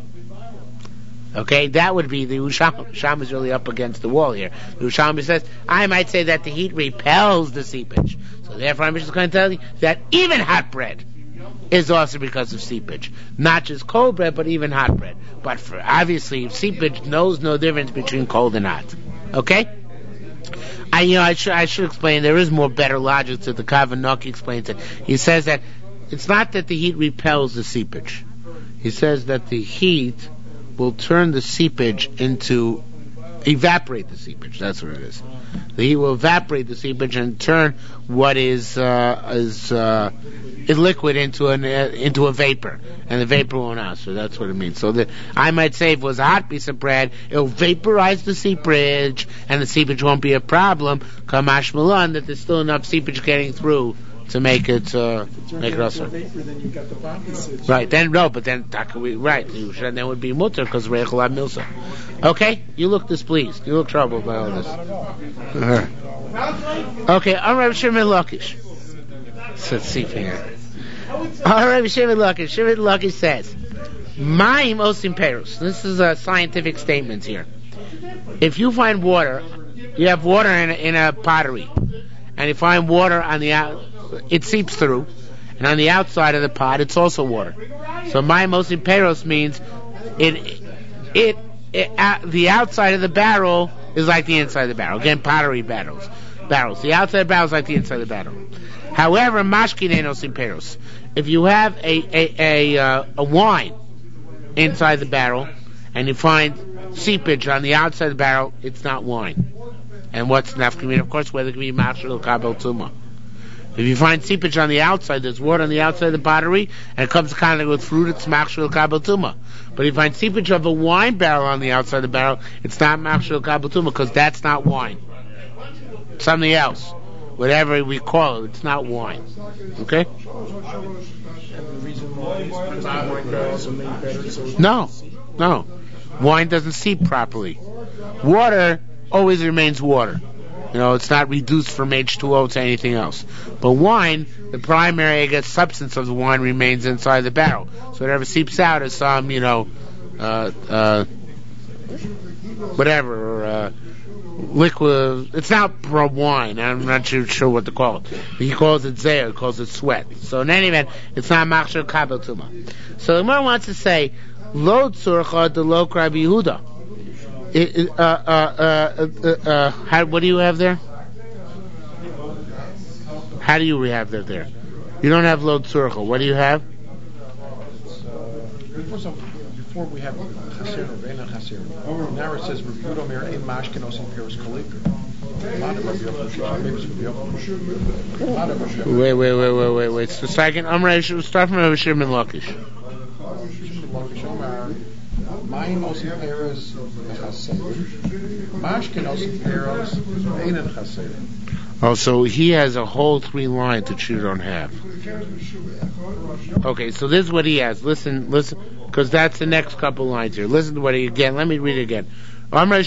Okay, that would be the Yerushalmi. Yerushalmi is really up against the wall here. The Yerushalmi says, I might say that the heat repels the seepage. So therefore I'm just going to tell you that even hot bread is also because of seepage. Not just cold bread, but even hot bread. But for, obviously, seepage knows no difference between cold and hot. Okay? I, you know, I should, I should explain, there is more better logic to the Kavanaki explains it. He says that it's not that the heat repels the seepage. He says that the heat will turn the seepage into, evaporate the seepage, that's what it is. The heat will evaporate the seepage and turn what is, uh, is, uh, is liquid into an, uh, into a vapor. And the vapor won't out, so that's what it means. So the, I might say if it was a hot piece of bread, it'll vaporize the seepage, and the seepage won't be a problem. Kamash Milan, that there's still enough seepage getting through to make it, uh, make it also. Right, then, no, but then, right, you should, then it would be mutter, because Reichel Milsa. Okay? You look displeased. You look troubled by all this. Uh-huh. Okay, I'm Rabbi Shimon Lakish. So let's see here. All right, Shimon Lakish. Shimon Lakish says, Ma'im osim peros. This is a scientific statement here. If you find water, you have water in a, in a pottery, and you find water on the out, it seeps through, and on the outside of the pot, it's also water. So Ma'im osim peros means it, it, it uh, the outside of the barrel is like the inside of the barrel. Again, pottery barrels. Barrels. The outside of the barrel is like the inside of the barrel. However, mashkin ain't osim peros. If you have a a a, uh, a wine inside the barrel and you find seepage on the outside of the barrel, it's not wine. And what's nafkamin? Of course, whether it can be mashal kabel tuma. If you find seepage on the outside, there's water on the outside of the pottery, and it comes in contact with fruit, it's mashal kabel tuma. But if you find seepage of a wine barrel on the outside of the barrel, it's not mashal kabel tuma because that's not wine. Something else. Whatever we call it, it's not wine. Okay? No, no. Wine doesn't seep properly. Water always remains water. You know, it's not reduced from H two O to anything else. But wine, the primary I guess, substance of the wine remains inside the barrel. So whatever seeps out is some, you know, uh, uh, whatever, uh, liquid. It's not pro wine. I'm not sure, sure what to call it. He calls it zeh. He calls it sweat. So in any event, it's not machshir kabel tuma. So the Gemara wants to say lo tzurcha de lo Rabbi Yehuda. It, it, uh, uh, uh, uh, uh, how, what do you have there? How do you have that there? You don't have lo tzurcha. What do you have? Before we have chaser, ve'ena chaser. Now it says Rabbi Yehuda Omer ein mashkenos and peros kalik. Wait, wait, wait, wait, wait, wait. So second, I'm ready. We'll start from Rabbi Shimon Lakish. Shimon Lakish Omer, ma'imos and peros chaser. Mashkenos and peros ve'ena chaser. Oh, so he has a whole three lines that you don't have. Okay, so this is what he has. Listen, listen, because that's the next couple lines here. Listen to what he again. Let me read it again. Okay,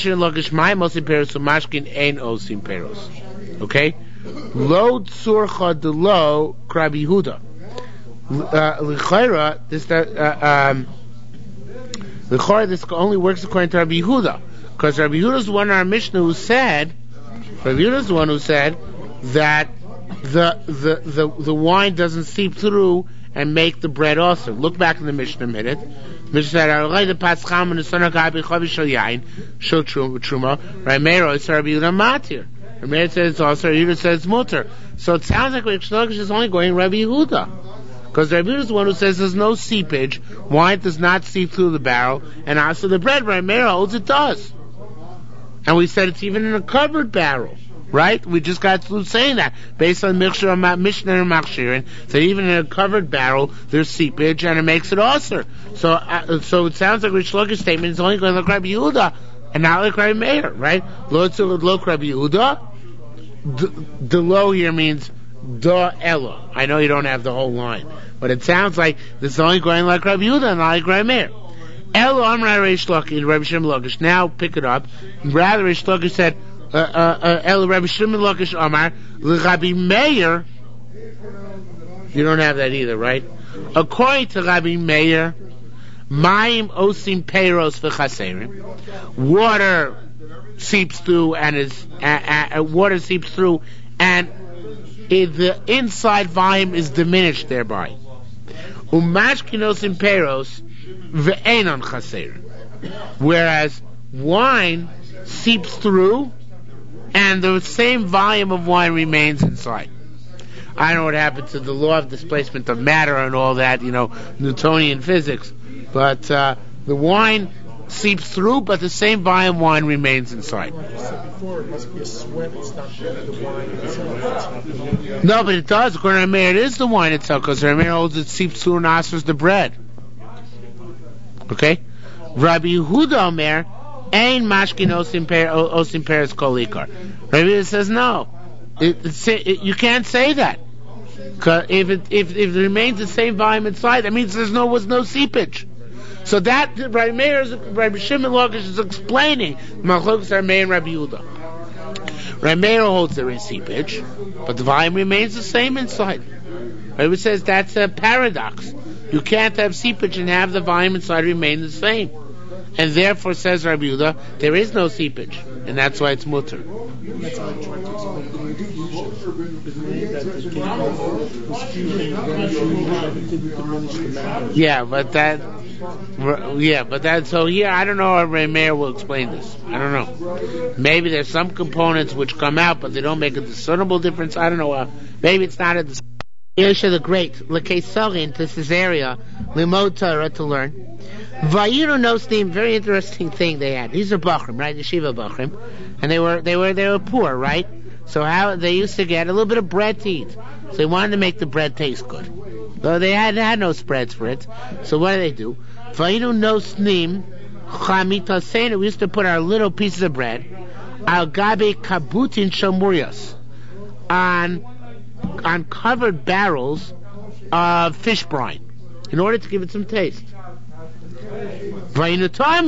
lo tzurcha de lo Rabbi Yehuda. L'chayra, this uh, um, l'chayra this only works according to Rabbi Yehuda, because Rabbi Yehuda is the one in our Mishnah who said. Rabbi Yehuda is the one who said that the, the the the wine doesn't seep through and make the bread also. Look back in the Mishnah a minute. Mishnah said, "Arlei the pascham and the son of Gabi chavish shel yain shel truma." Rameiro it's Rabbi Yehuda matir. Rameiro says it's also Rabbi Yehuda says mutter. So it sounds like Rabbi Shlokish is only going Rabbi Yehuda, because Rabbi Yehuda is the one who says there's no seepage, wine does not seep through the barrel, and also the bread. Rameiro holds it does. And we said it's even in a covered barrel, right? We just got through saying that based on Mishnah and Machshirin, that even in a covered barrel there's seepage and it makes it also. So, uh, so it sounds like Rish Laki's statement is only going to look Rabbi Yehuda and not like Rabbi Meir, right? Lo tzurcha lo Rabbi Yehuda. The lo here means da ella. I know you don't have the whole line, but it sounds like this is only going like Rabbi Yehuda and not like Rabbi Meir. Elo Amra Reish Lakish, Rabbi Shimon Lakish. Now pick it up. Rather, Reish Lakish said, uh, uh, El Rabbi Shimon Lakish Amar, Rabbi Meir. You don't have that either, right? According to Rabbi Meir, Mayim Osim Peiros v'Chaserim. Water seeps through and is uh, uh, water seeps through, and it, the inside volume is diminished thereby. Umashkinos imperos ve'enon chaser. Whereas wine seeps through, and the same volume of wine remains inside. I don't know what happened to the law of displacement of matter and all that, you know, Newtonian physics, but uh, the wine seeps through, but the same volume wine remains inside. Like I said before, it must be a sweat. It's not the wine itself. No, but it does. According to Rameir, it is the wine itself, because Rameir holds it seeps through and answers the bread. Okay? Rabbi Yehuda Omer, Ein mashkin osim peres kol ikar. Rabbi Yehuda says no. It, it, it, you can't say that. Cause if it if, if it remains the same volume inside, that means there's no was no seepage. So that Rabbi Meir, Rabbi Shimon Lakish is explaining Machlokes Rabbi Meir and Rabbi Yehuda. Rabbi Meir holds there is seepage, but the volume remains the same inside. Rabbi says that's a paradox. You can't have seepage and have the volume inside remain the same. And therefore, says Rabbi Yehuda, there is no seepage, and that's why it's mutter. That's what I'm trying to explain. When you do use that the chemical was fusion eventually didn't diminish the matter. Yeah, but that, yeah, but that. So here, I don't know if Rabbi Meir will explain this. I don't know. Maybe there's some components which come out, but they don't make a discernible difference. I don't know. Uh, maybe it's not a. Dis- Yosha the Great, Lekeisarin, to Caesarea, Limod Torah, to learn. Vayiru Nostim, very interesting thing they had. These are Bachrim, right? Yeshiva Bachrim, and they were they were they were poor, right? So how they used to get a little bit of bread to eat. So they wanted to make the bread taste good. Though they had had no spreads for it. So what do they do? Vayiru Nostim, Chamita Seinu. We used to put our little pieces of bread al gabe kabutin shamurias on on covered barrels of fish brine in order to give it some taste. And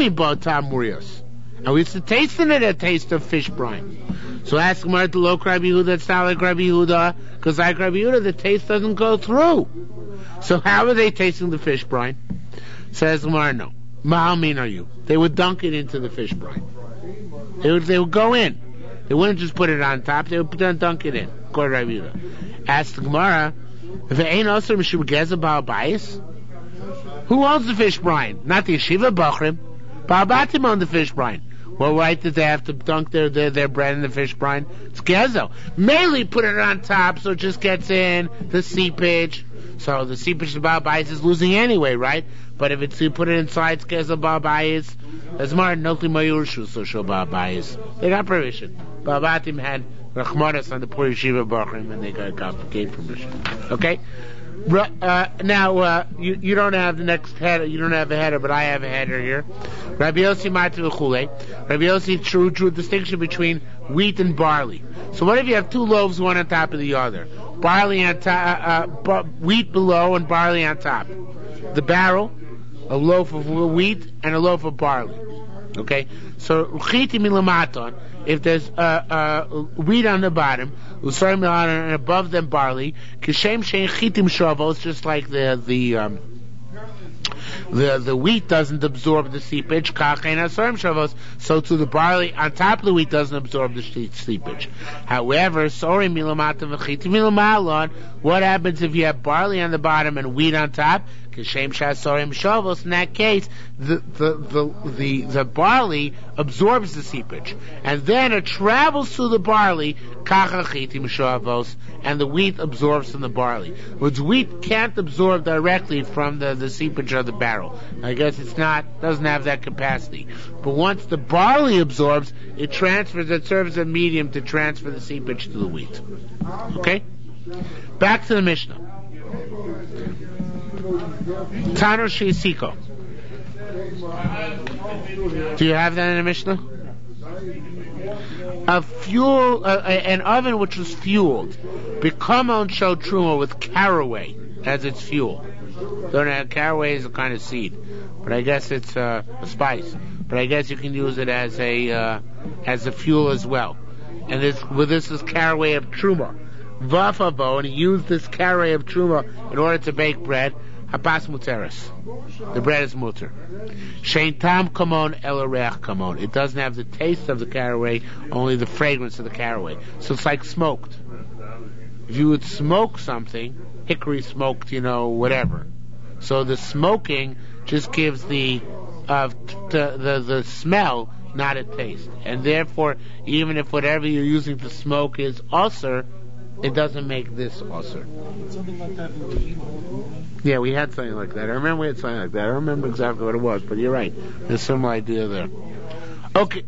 we used to taste in it a taste of fish brine. So ask Gemara to lo Rabbi Yehuda, it's not like Rabbi Yehuda, because like Rabbi Yehuda, the taste doesn't go through. So how are they tasting the fish brine? Says Gemara, no. Ma'amin are you? They would dunk it into the fish brine. They would, they would go in. They wouldn't just put it on top, they would put it, dunk it in. According to Rabbi Yehuda. Ask the Gemara, if it ain't also Mishum Geza Baal Bayis, who owns the fish brine? Not the Yeshiva Bachrim. Baal Batim own the fish brine. Well, right that they have to dunk their, their, their bread in the fish brine? It's Gezo. Mainly put it on top so it just gets in the seepage. So the seepage of Baal Bayis is losing anyway, right? But if it's you put it inside, it's Gezo Baal Bayis. As Mar Notli Mayurshu, so show Baal Bayis. They got permission. Baal Batim had Rachmanas on the poor Yeshiva Bachrim, and they got, got gave permission. Okay? Uh, now, uh, you, you don't have the next header, you don't have a header, but I have a header here. Rabbi Yossi Mati V'chulei. Rabbi Yossi drew, drew a distinction between wheat and barley. So what if you have two loaves, one on top of the other? Barley on top, uh, uh, wheat below and barley on top. The barrel, a loaf of wheat and a loaf of barley. Okay? So, chiti milamaton, if there's uh, uh, wheat on the bottom, and above them barley, kishem shein chitim shavos, just like the the um, the the wheat doesn't absorb the seepage, kachein asarim shavos, so too the barley on top of the wheat doesn't absorb the seepage. However, sorry milamata v'chitim milamalon, what happens if you have barley on the bottom and wheat on top? Kishem shasorim shavos. In that case, the the, the the the barley absorbs the seepage, and then it travels through the barley, kachachitim shavos, and the wheat absorbs from the barley. Which wheat can't absorb directly from the, the seepage of the barrel. I guess it's not doesn't have that capacity. But once the barley absorbs, it transfers. It serves as a medium to transfer the seepage to the wheat. Okay, back to the Mishnah. Tano Shisiko. Do you have that in the Mishnah? A fuel, uh, an oven which was fueled, become on show truma with caraway as its fuel. Don't know, caraway is a kind of seed, but I guess it's uh, a spice. But I guess you can use it as a uh, as a fuel as well. And this, well, this is caraway of truma. Vafavo, and he used this caraway of truma in order to bake bread. Hapas muteris. The bread is muter. Shein tam kamon el reach kamon. It doesn't have the taste of the caraway, only the fragrance of the caraway. So it's like smoked. If you would smoke something, hickory smoked, you know, whatever, So the smoking just gives the uh, the, the the smell, not a taste. And therefore, even if whatever you're using to smoke is usher, it doesn't make this usher. Something like that in the Yeah, we had something like that. I remember we had something like that. I don't remember exactly what it was, but you're right. There's some idea there. Okay.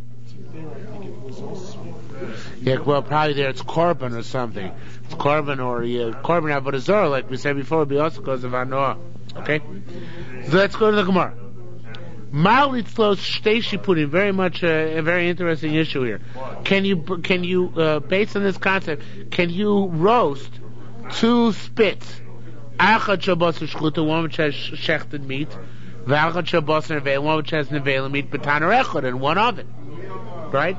Yeah, well, probably there it's korban or something. It's korban or yeah, korban avodah zarah, like we said before, would be also because of anoah. Okay? So let's go to the Gemara. Ma'alit flows shteishi pudding. Very much a, a very interesting issue here. Can you, can you, uh, based on this concept, can you roast two spits? Achad shabosar shchuta, one which has shechted meat, v'achad shabosar neveil, one which has nevela meat, b'taner echad, in one oven. Right?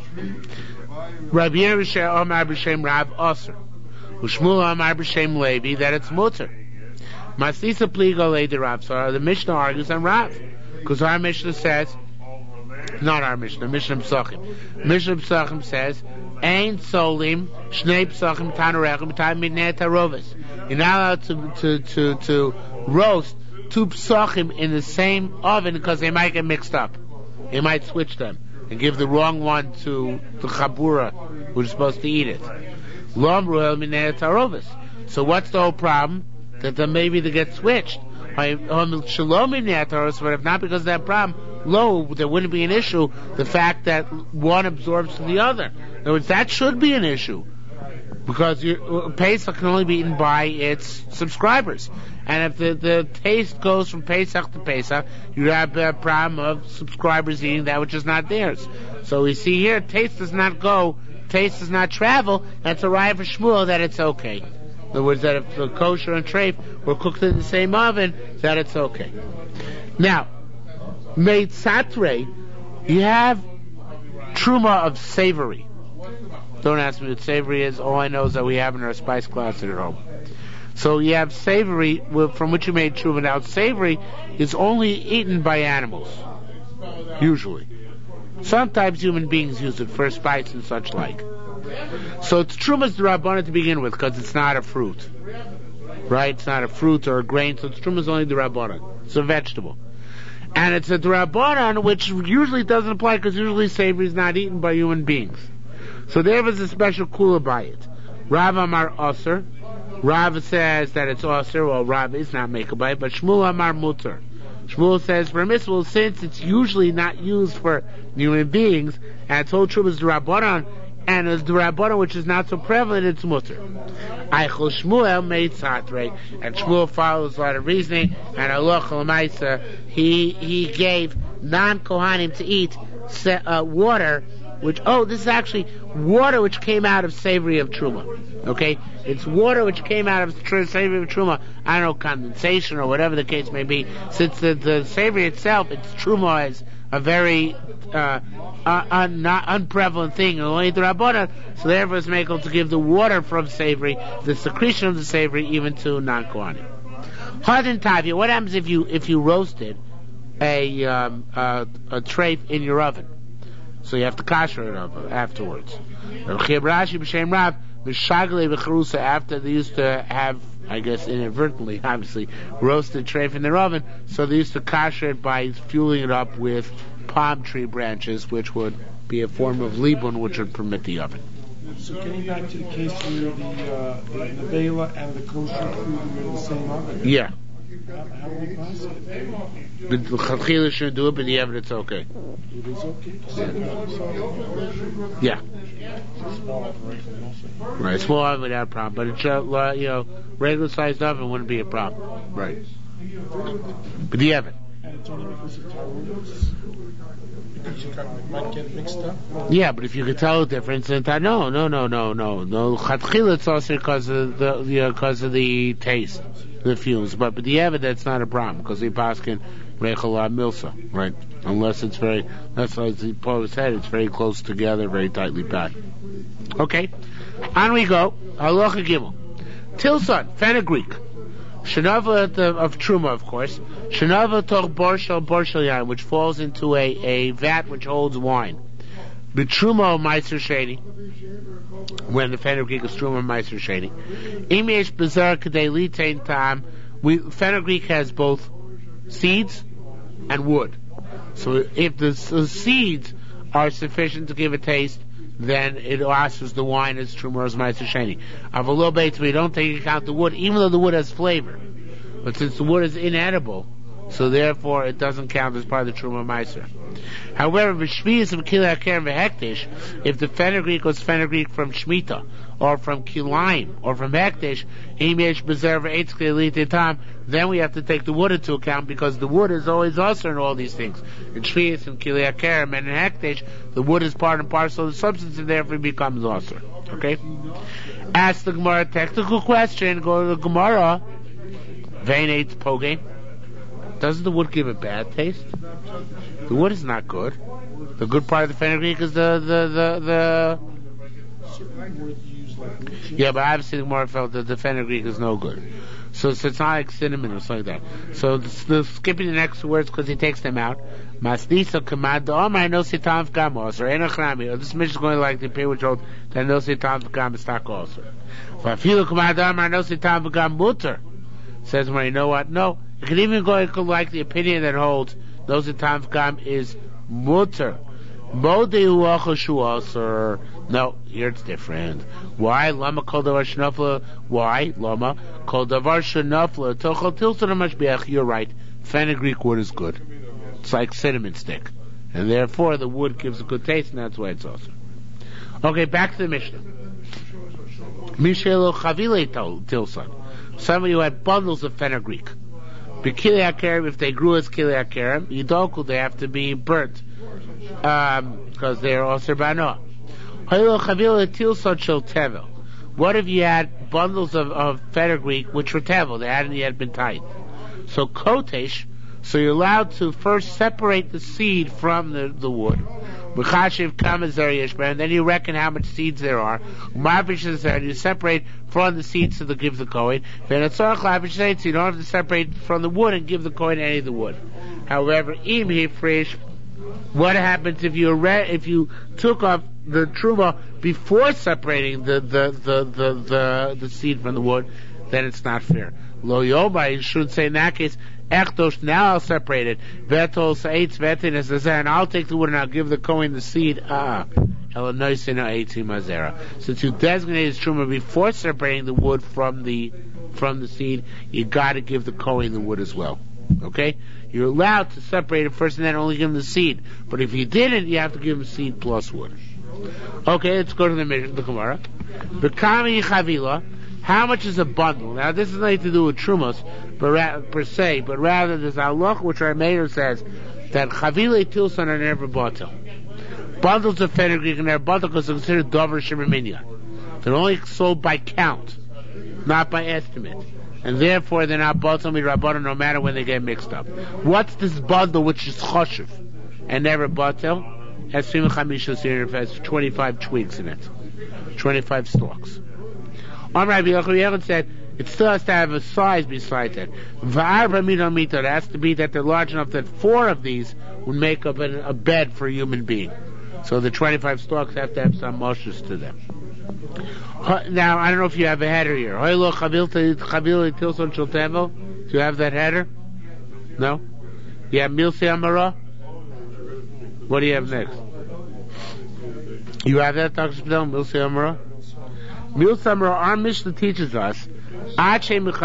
Rabbi Yerushah Amar b'shem Rav Aser, Ushmul Amar b'shem Levi, that it's mutter. Masisa pligo leidi Rav. So the Mishnah argues on Rav, because our Mishnah says, not our Mishnah, Mishnah Psachim. Mishnah Psachim says, Ein solim shnei psachim tanurechem b'tayim midnei tarovis. You're not allowed to, to, to, to roast two psachim in the same oven because they might get mixed up. You might switch them and give the wrong one to the chabura who's supposed to eat it. Lom ruel midnei tarovis. So what's the whole problem? That then maybe they get switched. But if not because of that problem, lo, there wouldn't be an issue. The fact that one absorbs to the other. In other words, that should be an issue. Because your, Pesach can only be eaten by its subscribers. And if the, the taste goes from Pesach to Pesach, you have a problem of subscribers eating that which is not theirs. So we see here, taste does not go, taste does not travel, that's a raya for Shmuel that it's okay. In other words, that if the kosher and treif were cooked in the same oven, that it's okay. Now, made satre, you have truma of savory. Don't ask me what savory is. All I know is that we have in our spice closet at home. So you have savory from which you made truma. Now, savory is only eaten by animals, usually. Sometimes human beings use it for spice and such like. So it's truma's d'Rabbanan to begin with, because it's not a fruit, right? It's not a fruit or a grain, so it's truma's only d'Rabbanan. It's a vegetable, and it's a d'Rabbanan which usually doesn't apply because usually savory is not eaten by human beings. So there was a special kula by it. Rav Amar Aser. Rav says that it's Aser. Well, Rav is not makel by it, but Shmuel Amar Mutter. Shmuel says permissible since it's usually not used for human beings, and it's all truma's d'Rabbanan. And as the Rabbanan, which is not so prevalent, it's mutter. Eichel Shmuel made satre, and Shmuel follows a lot of reasoning. And Allah L'maisa, he he gave non-Kohanim to eat uh, water, which oh, this is actually water which came out of savory of truma. Okay, it's water which came out of savory of truma. I don't know, condensation or whatever the case may be. Since the, the savory itself, it's truma is a very uh, uh, un, not unprevalent thing, only the Rabbanan, so therefore it's makel to give the water from savory, the secretion of the savory, even to non-Kohanim. Hadin Tavia, what happens if you if you roasted a um, uh, a treif in your oven? So you have to kasher it up afterwards. After they used to have, I guess inadvertently, obviously, roasted treif in their oven, so they used to kasher it by fueling it up with palm tree branches, which would be a form of libun, which would permit the oven. So getting back to the case where the uh, the nevela and the kosher food were in the same oven. Yeah. How, how will we pass it? The Chachila should do it, but the evidence okay. It is okay. Yeah. Right, small oven without a problem, but it's uh, you know, regular sized oven wouldn't be a problem. Right. But the oven. And it's only because of tarovis? Because you might get mixed up? Yeah, but if you could tell the difference, then no, no, no, no, no, no. Chatchila it's also because of the you know, because of the taste, the fumes. But but the evidence that's not a problem because the paskin rechel milsa, right? Unless it's very, that's as the Paul said, it's very close together, very tightly packed. Okay, on we go. Halacha Gimel. Tilson, fenugreek. Shenava of Truma, of course. Shenava toch borshel borshel yain, which falls into a, a vat which holds wine. B'Truma meiser sheni, when the fenugreek is Truma meiser sheni. Im yesh bezar kadei litain tam We fenugreek has both seeds and wood. So if the, the seeds are sufficient to give a taste, then it asks the wine as truma or ma'aser sheni. Of a little bit, we don't take into account the wood, even though the wood has flavor. But since the wood is inedible, so therefore it doesn't count as part of the truma ma'aser. However, b'shmiyas of kilei hakerem v'hekdesh, if the fenugreek was fenugreek from shmita, or from kilaim, or from hekdesh, im yesh bezer v'eitz klei tam, then we have to take the wood into account, because the wood is always also in all these things. In shmiyas and kilei hakerem and in hekdesh, the wood is part and parcel of the substance, and therefore it becomes also. Okay? Ask the Gemara a technical question. Go to the Gemara. Vein eitz pogim. Doesn't the wood give a bad taste? The wood is not good. The good part of the fenugreek is the the the, the yeah, but obviously the Gemara felt that the fenugreek is no good. So, so it's not like cinnamon or something like that. So the, the skipping the next words because he takes them out. Masnisa command oh my no sitam gamos or enochrami. Or this mission is going like the pay which holds that no sitam gam is tak also. If I feel command oh my no sitam gam mutter. Says well, you know what? No. You can even go like the opinion that holds no sitam gam is mutter. No, here it's different. Why? Lama kol davar shenafla. Why? Lama kol davar shenafla. Tochal tilson mashbiach. You're right. Fenugreek wood is good. It's like cinnamon stick, and therefore the wood gives a good taste, and that's why it's also. Okay, back to the Mishnah. Mishelo chavile tilson. Somebody who had bundles of fenugreek. B'kilei hakerem, if they grew as kilei hakerem, yidoku, they have to be burnt. Um, because they're also bano. What if you had bundles of, of fenugreek which were tevel, they hadn't yet been tied? So kotesh, so you're allowed to first separate the seed from the, the wood. And then you reckon how much seeds there are. And you separate from the seeds to the, give the kohen. So you don't have to separate from the wood and give the kohen any of the wood. However, im he fresh. What happens if you re- if you took off the truma before separating the the, the, the, the the seed from the wood? Then it's not fair. Lo yoma, you should say in that case, echdosh, now I'll separate it. Vetol sa'etz vetin as and I'll take the wood and I'll give the kohen the seed. Ah, since you designated truma before separating the wood from the from the seed, you got to give the kohen the wood as well. Okay? You're allowed to separate it first and then only give him the seed. But if you didn't, you have to give him seed plus wood. Okay, let's go to the the Gemara. B'kami chavila. How much is a bundle? Now, this is nothing to do with trumos, but ra- per se, but rather there's a halach which our mayor says that chavila tilson are never bottle. Bundles of fenugreek are never bottle because they're considered dover shemiminya. They're only sold by count, not by estimate. And therefore they're not bottle midrabanan no matter when they get mixed up. What's this bundle which is choshev and never bottle? Has twenty-five twigs in it, twenty-five stalks. Amar Rabbi Yochanan said it still has to have a size besides that. It has to be that they're large enough that four of these would make up a, a bed for a human being. So the twenty-five stalks have to have some moshus to them. Now, I don't know if you have a header here. Do you have that header? No? You have Milsi Amara? What do you have next? You have that, Doctor Spidel? Milsi Amara? Milsi Amara, our Mishnah teaches us that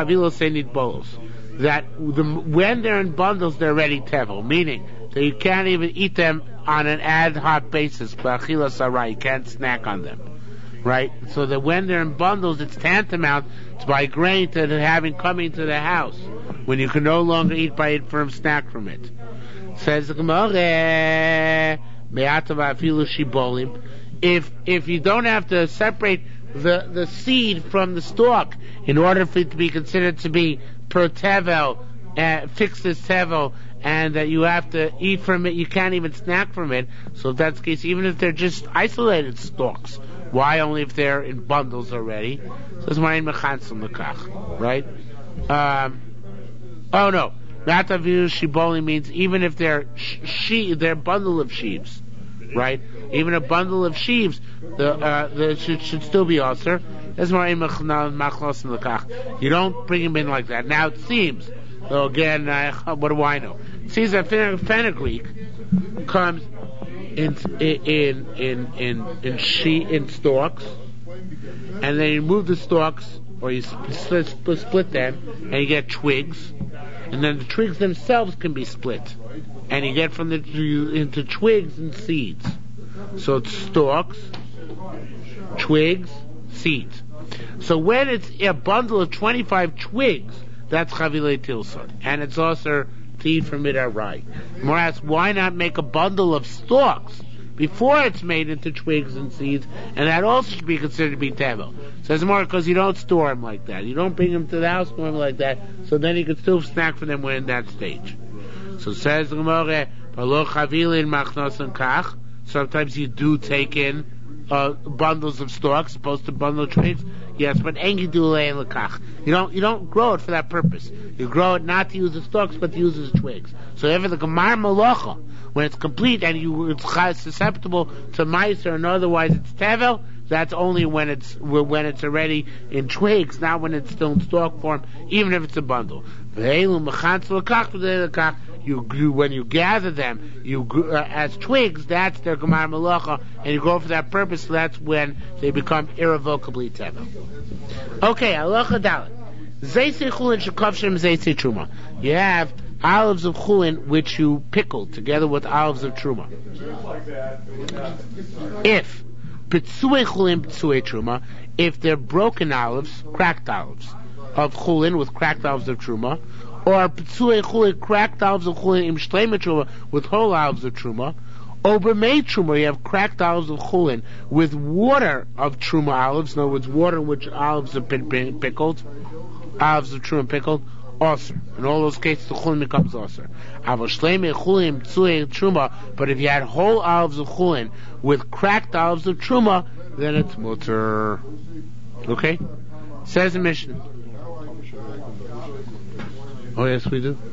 the, when they're in bundles, they're ready tevel, meaning that you can't even eat them on an ad hoc basis. You can't snack on them. Right? So that when they're in bundles, it's tantamount to by grain to having coming to the house, when you can no longer eat by it from snack from it. Says the Gemara, if if you don't have to separate the, the seed from the stalk in order for it to be considered to be per tevel, uh, fixed as tevel, and that you have to eat from it, you can't even snack from it. So if that's the case, even if they're just isolated stalks, why only if they're in bundles already? So right? Um, oh no, Matavilu Shiboli means even if they're she, they're bundle of sheaves, right? Even a bundle of sheaves, the uh, the should, should still be also. That's more machnos lekach. You don't bring him in like that. Now it seems, so again, uh, what do I know? It seems that fenugreek comes in in in in in she in stalks, and then you move the stalks, or you split, split, split them, and you get twigs, and then the twigs themselves can be split, and you get from the into twigs and seeds. So it's stalks, twigs, seeds. So when it's a bundle of twenty-five twigs, that's Chavilei Tilson, and it's also to eat from it outright. More asks, why not make a bundle of stalks before it's made into twigs and seeds, and that also should be considered to be tevel. Says more because you don't store them like that. You don't bring them to the house, store them like that, so then you can still snack from them when in that stage. So says the Gemara, "Palo chavilin machnosan kach." Sometimes you do take in uh, bundles of stalks, opposed to bundle of twigs. Yes, but engi dulei and lekach. You don't you don't grow it for that purpose. You grow it not to use the stalks, but to use the twigs. So ever the gemar malacha, when it's complete and you it's susceptible to meiser and otherwise it's tevel, that's only when it's when it's already in twigs, not when it's still in stalk form, even if it's a bundle. You, you when you gather them, you uh, as twigs. That's their gemar malacha, and you grow for that purpose. So that's when they become irrevocably tevel. Okay, halacha dalet. Zeisei chulin shekavshem zeisei truma. You have olives of chulin which you pickle together with olives of truma. If pitsui chulin pitsui truma, if they're broken olives, cracked olives of chulin with cracked olives of truma, or pitsui chulin, cracked olives of chulin im shleima truma with whole olives of truma, or b'mei truma, you have cracked olives of chulin with water of truma olives, in other words, water in which olives have been pickled, olives of truma pickled, also. In all those cases, the chulin becomes also. Avo shleima chulin pitsui truma, but if you had whole olives of chulin with cracked olives of truma, then it's mutter. Okay? Says the Mishnah. Oh yes, we do.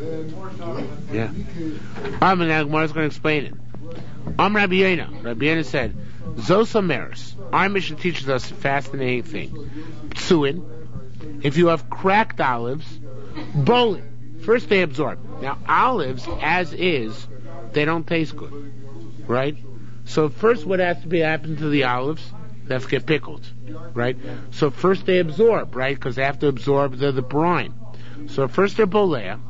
Yeah. I'm now Gemara is going to explain it. I'm Rabbi Yonah. Rabbi Yonah said, Zosa Meris. Our Mishnah teaches us a fascinating thing. Psuin. If you have cracked olives, bowling. First they absorb. Now olives, as is, they don't taste good, right? So first, what has to be happen to the olives? They have to get pickled, right? So first they absorb, right? Because they have to absorb the, the brine. So first they're bolea,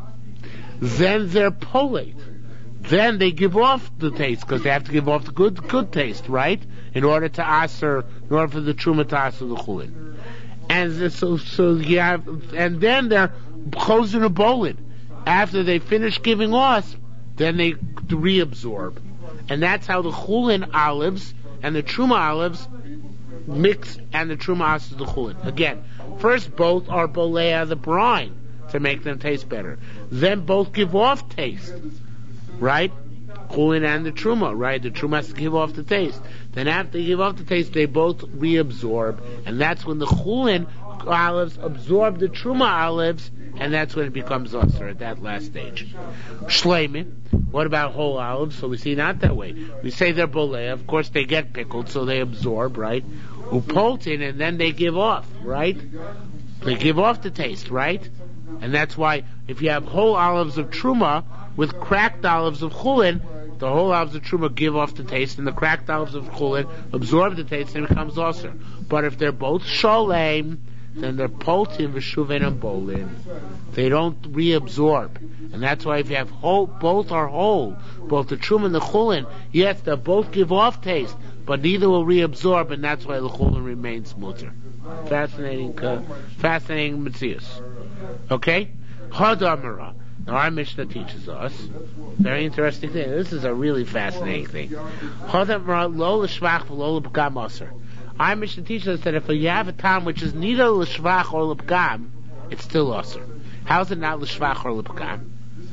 then they're polate. Then they give off the taste because they have to give off the good good taste, right? In order to aser, in order for the truma to aser the chulin. And the, so so you have, and then they're chosin a bolin. After they finish giving off, then they reabsorb, and that's how the chulin olives and the truma olives mix, and the truma aser the chulin. Again, first both are bolea the brine to make them taste better. Then both give off taste, right? Chulin and the truma, right? The truma has to give off the taste. Then after they give off the taste, they both reabsorb, and that's when the chulin olives absorb the truma olives, and that's when it becomes usher at that last stage. Shleimin. What about whole olives? So we see not that way. We say they're bolea. Of course, they get pickled, so they absorb, right? Upoltin, and then they give off, right? They give off the taste, right? And that's why if you have whole olives of truma with cracked olives of chulin, the whole olives of truma give off the taste, and the cracked olives of chulin absorb the taste, and it becomes osir. But if they're both sholem, then they're poltin v'shuven and bolin. They don't reabsorb, and that's why if you have whole, both are whole, both the truma and the chulin, yes, they both give off taste, but neither will reabsorb, and that's why the chulin remains mutter. Fascinating, uh, fascinating metzius. Okay? Hadamara. Now our Mishnah teaches us very interesting thing. This is a really fascinating thing. Hadamara lo l'shvach v'lo l'pgam aser. Our Mishnah teaches us that if you have a tam which is neither l'shvach or l'pgam, it's still aser. How is it not l'shvach or l'pgam?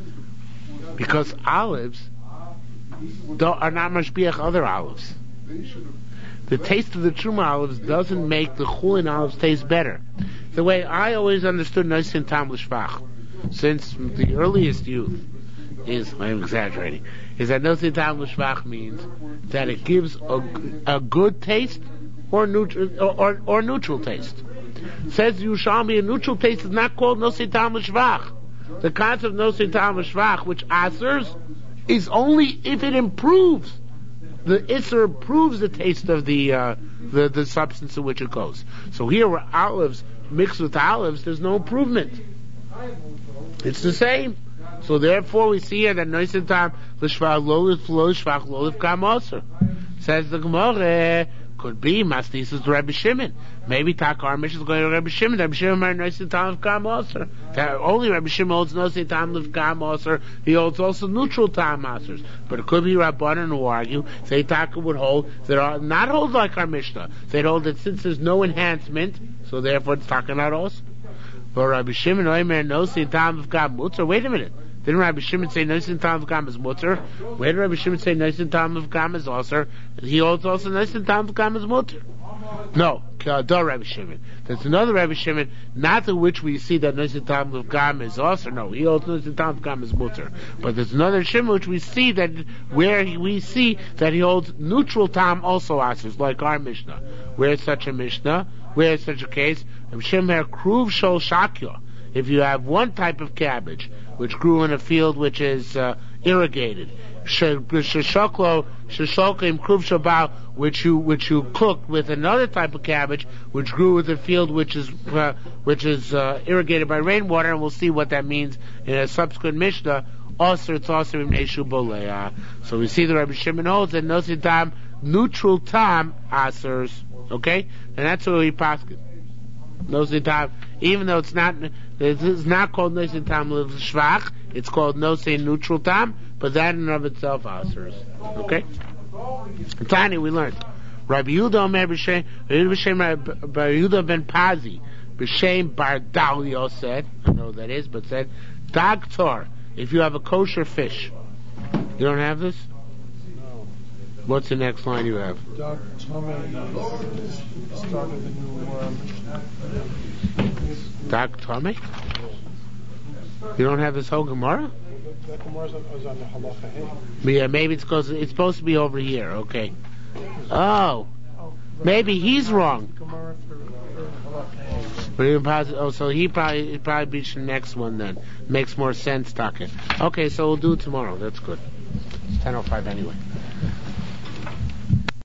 Because olives don't, are not mashbiach other olives. The taste of the truma olives doesn't make the chulin olives taste better. The way I always understood Noisin Tam L'Shvach, since the earliest youth, is, I'm exaggerating, is that Noisin Tam L'Shvach means that it gives a, a good taste or neutral or, or, or neutral taste. Says Yerushalmi, a neutral taste is not called nosei tam l'shvach. The concept of nosei tam l'shvach, which asers, is only if it improves. The Isser improves the taste of the, uh, the the substance in which it goes. So here where olives mixed with olives, there's no improvement. It's the same. So therefore we see here that nosei tam l'shvach lo l'shvach lo l'fkam aser. Says the Gemara, could be Mastis is Rabbi Shimon. Maybe Takar Mish is going to Rabbi Shimon. Rabbi Shimon married nosei tam l'fkam aser. Only Rabbi Shimon holds nosei tam l'fkam aser. He holds also neutral tam asers. But it could be Rabbanan who argue. Say Taka would hold that are not hold like our Mishnah. They'd hold that since there's no enhancement, so therefore it's Taka not also. But Rabbi Shimon oimer nosei tam l'fkam mutzar. Wait a minute. Didn't Rabbi Shimon say nosei tam l'fkam is mutzar? Where did Rabbi Shimon say nosei tam l'fkam is aser? He holds also nosei tam l'fkam is mutzar. No, K'adar Rabbi Shimon. There's another Rabbi Shimon, not to which we see that nosei tam l'fkam is aser. No, he holds nosei tam l'fkam is mutzar. But there's another Shimon which we see that where he, we see that he holds neutral tam also aser, like our Mishnah. Where is such a Mishnah? Where is such a case? Rabbi Shimon kruv shol shakya. If you have one type of cabbage which grew in a field which is uh, irrigated, sheshoklo sheshoklim kruv shabal, which you which you cooked with another type of cabbage which grew with a field which is uh, which is uh, irrigated by rainwater, and we'll see what that means in a subsequent Mishnah. Also, it's also in Eshu Boleah. So we see the Rabbi Shimon holds that nosei tam neutral tam asers. Okay, and that's what we paskin. Nosei tam, even though it's not, it's not called nosei tam l'shvach, it's called nosei neutral tam, but that in and of itself asers. Okay? Tani, we learned. Rabbi Yehuda Omer b'shem, Rabbi Yehuda ben Pazi, b'shem Bar Dalio said, I don't know what that is, but said, Dagtor, if you have a kosher fish. You don't have this? No. What's the next line you have? Doug Tomei started the new um, Dag Tomei? You don't have this whole Gemara? That Gemara was on the halacha hey. Yeah, maybe it's because it's supposed to be over here. Okay. Oh, maybe he's wrong. Gemara for, for halacha hey. But even positive, oh, so he probably it probably be the next one then. Makes more sense, Taka. Okay, so we'll do it tomorrow. That's good. It's ten oh five anyway.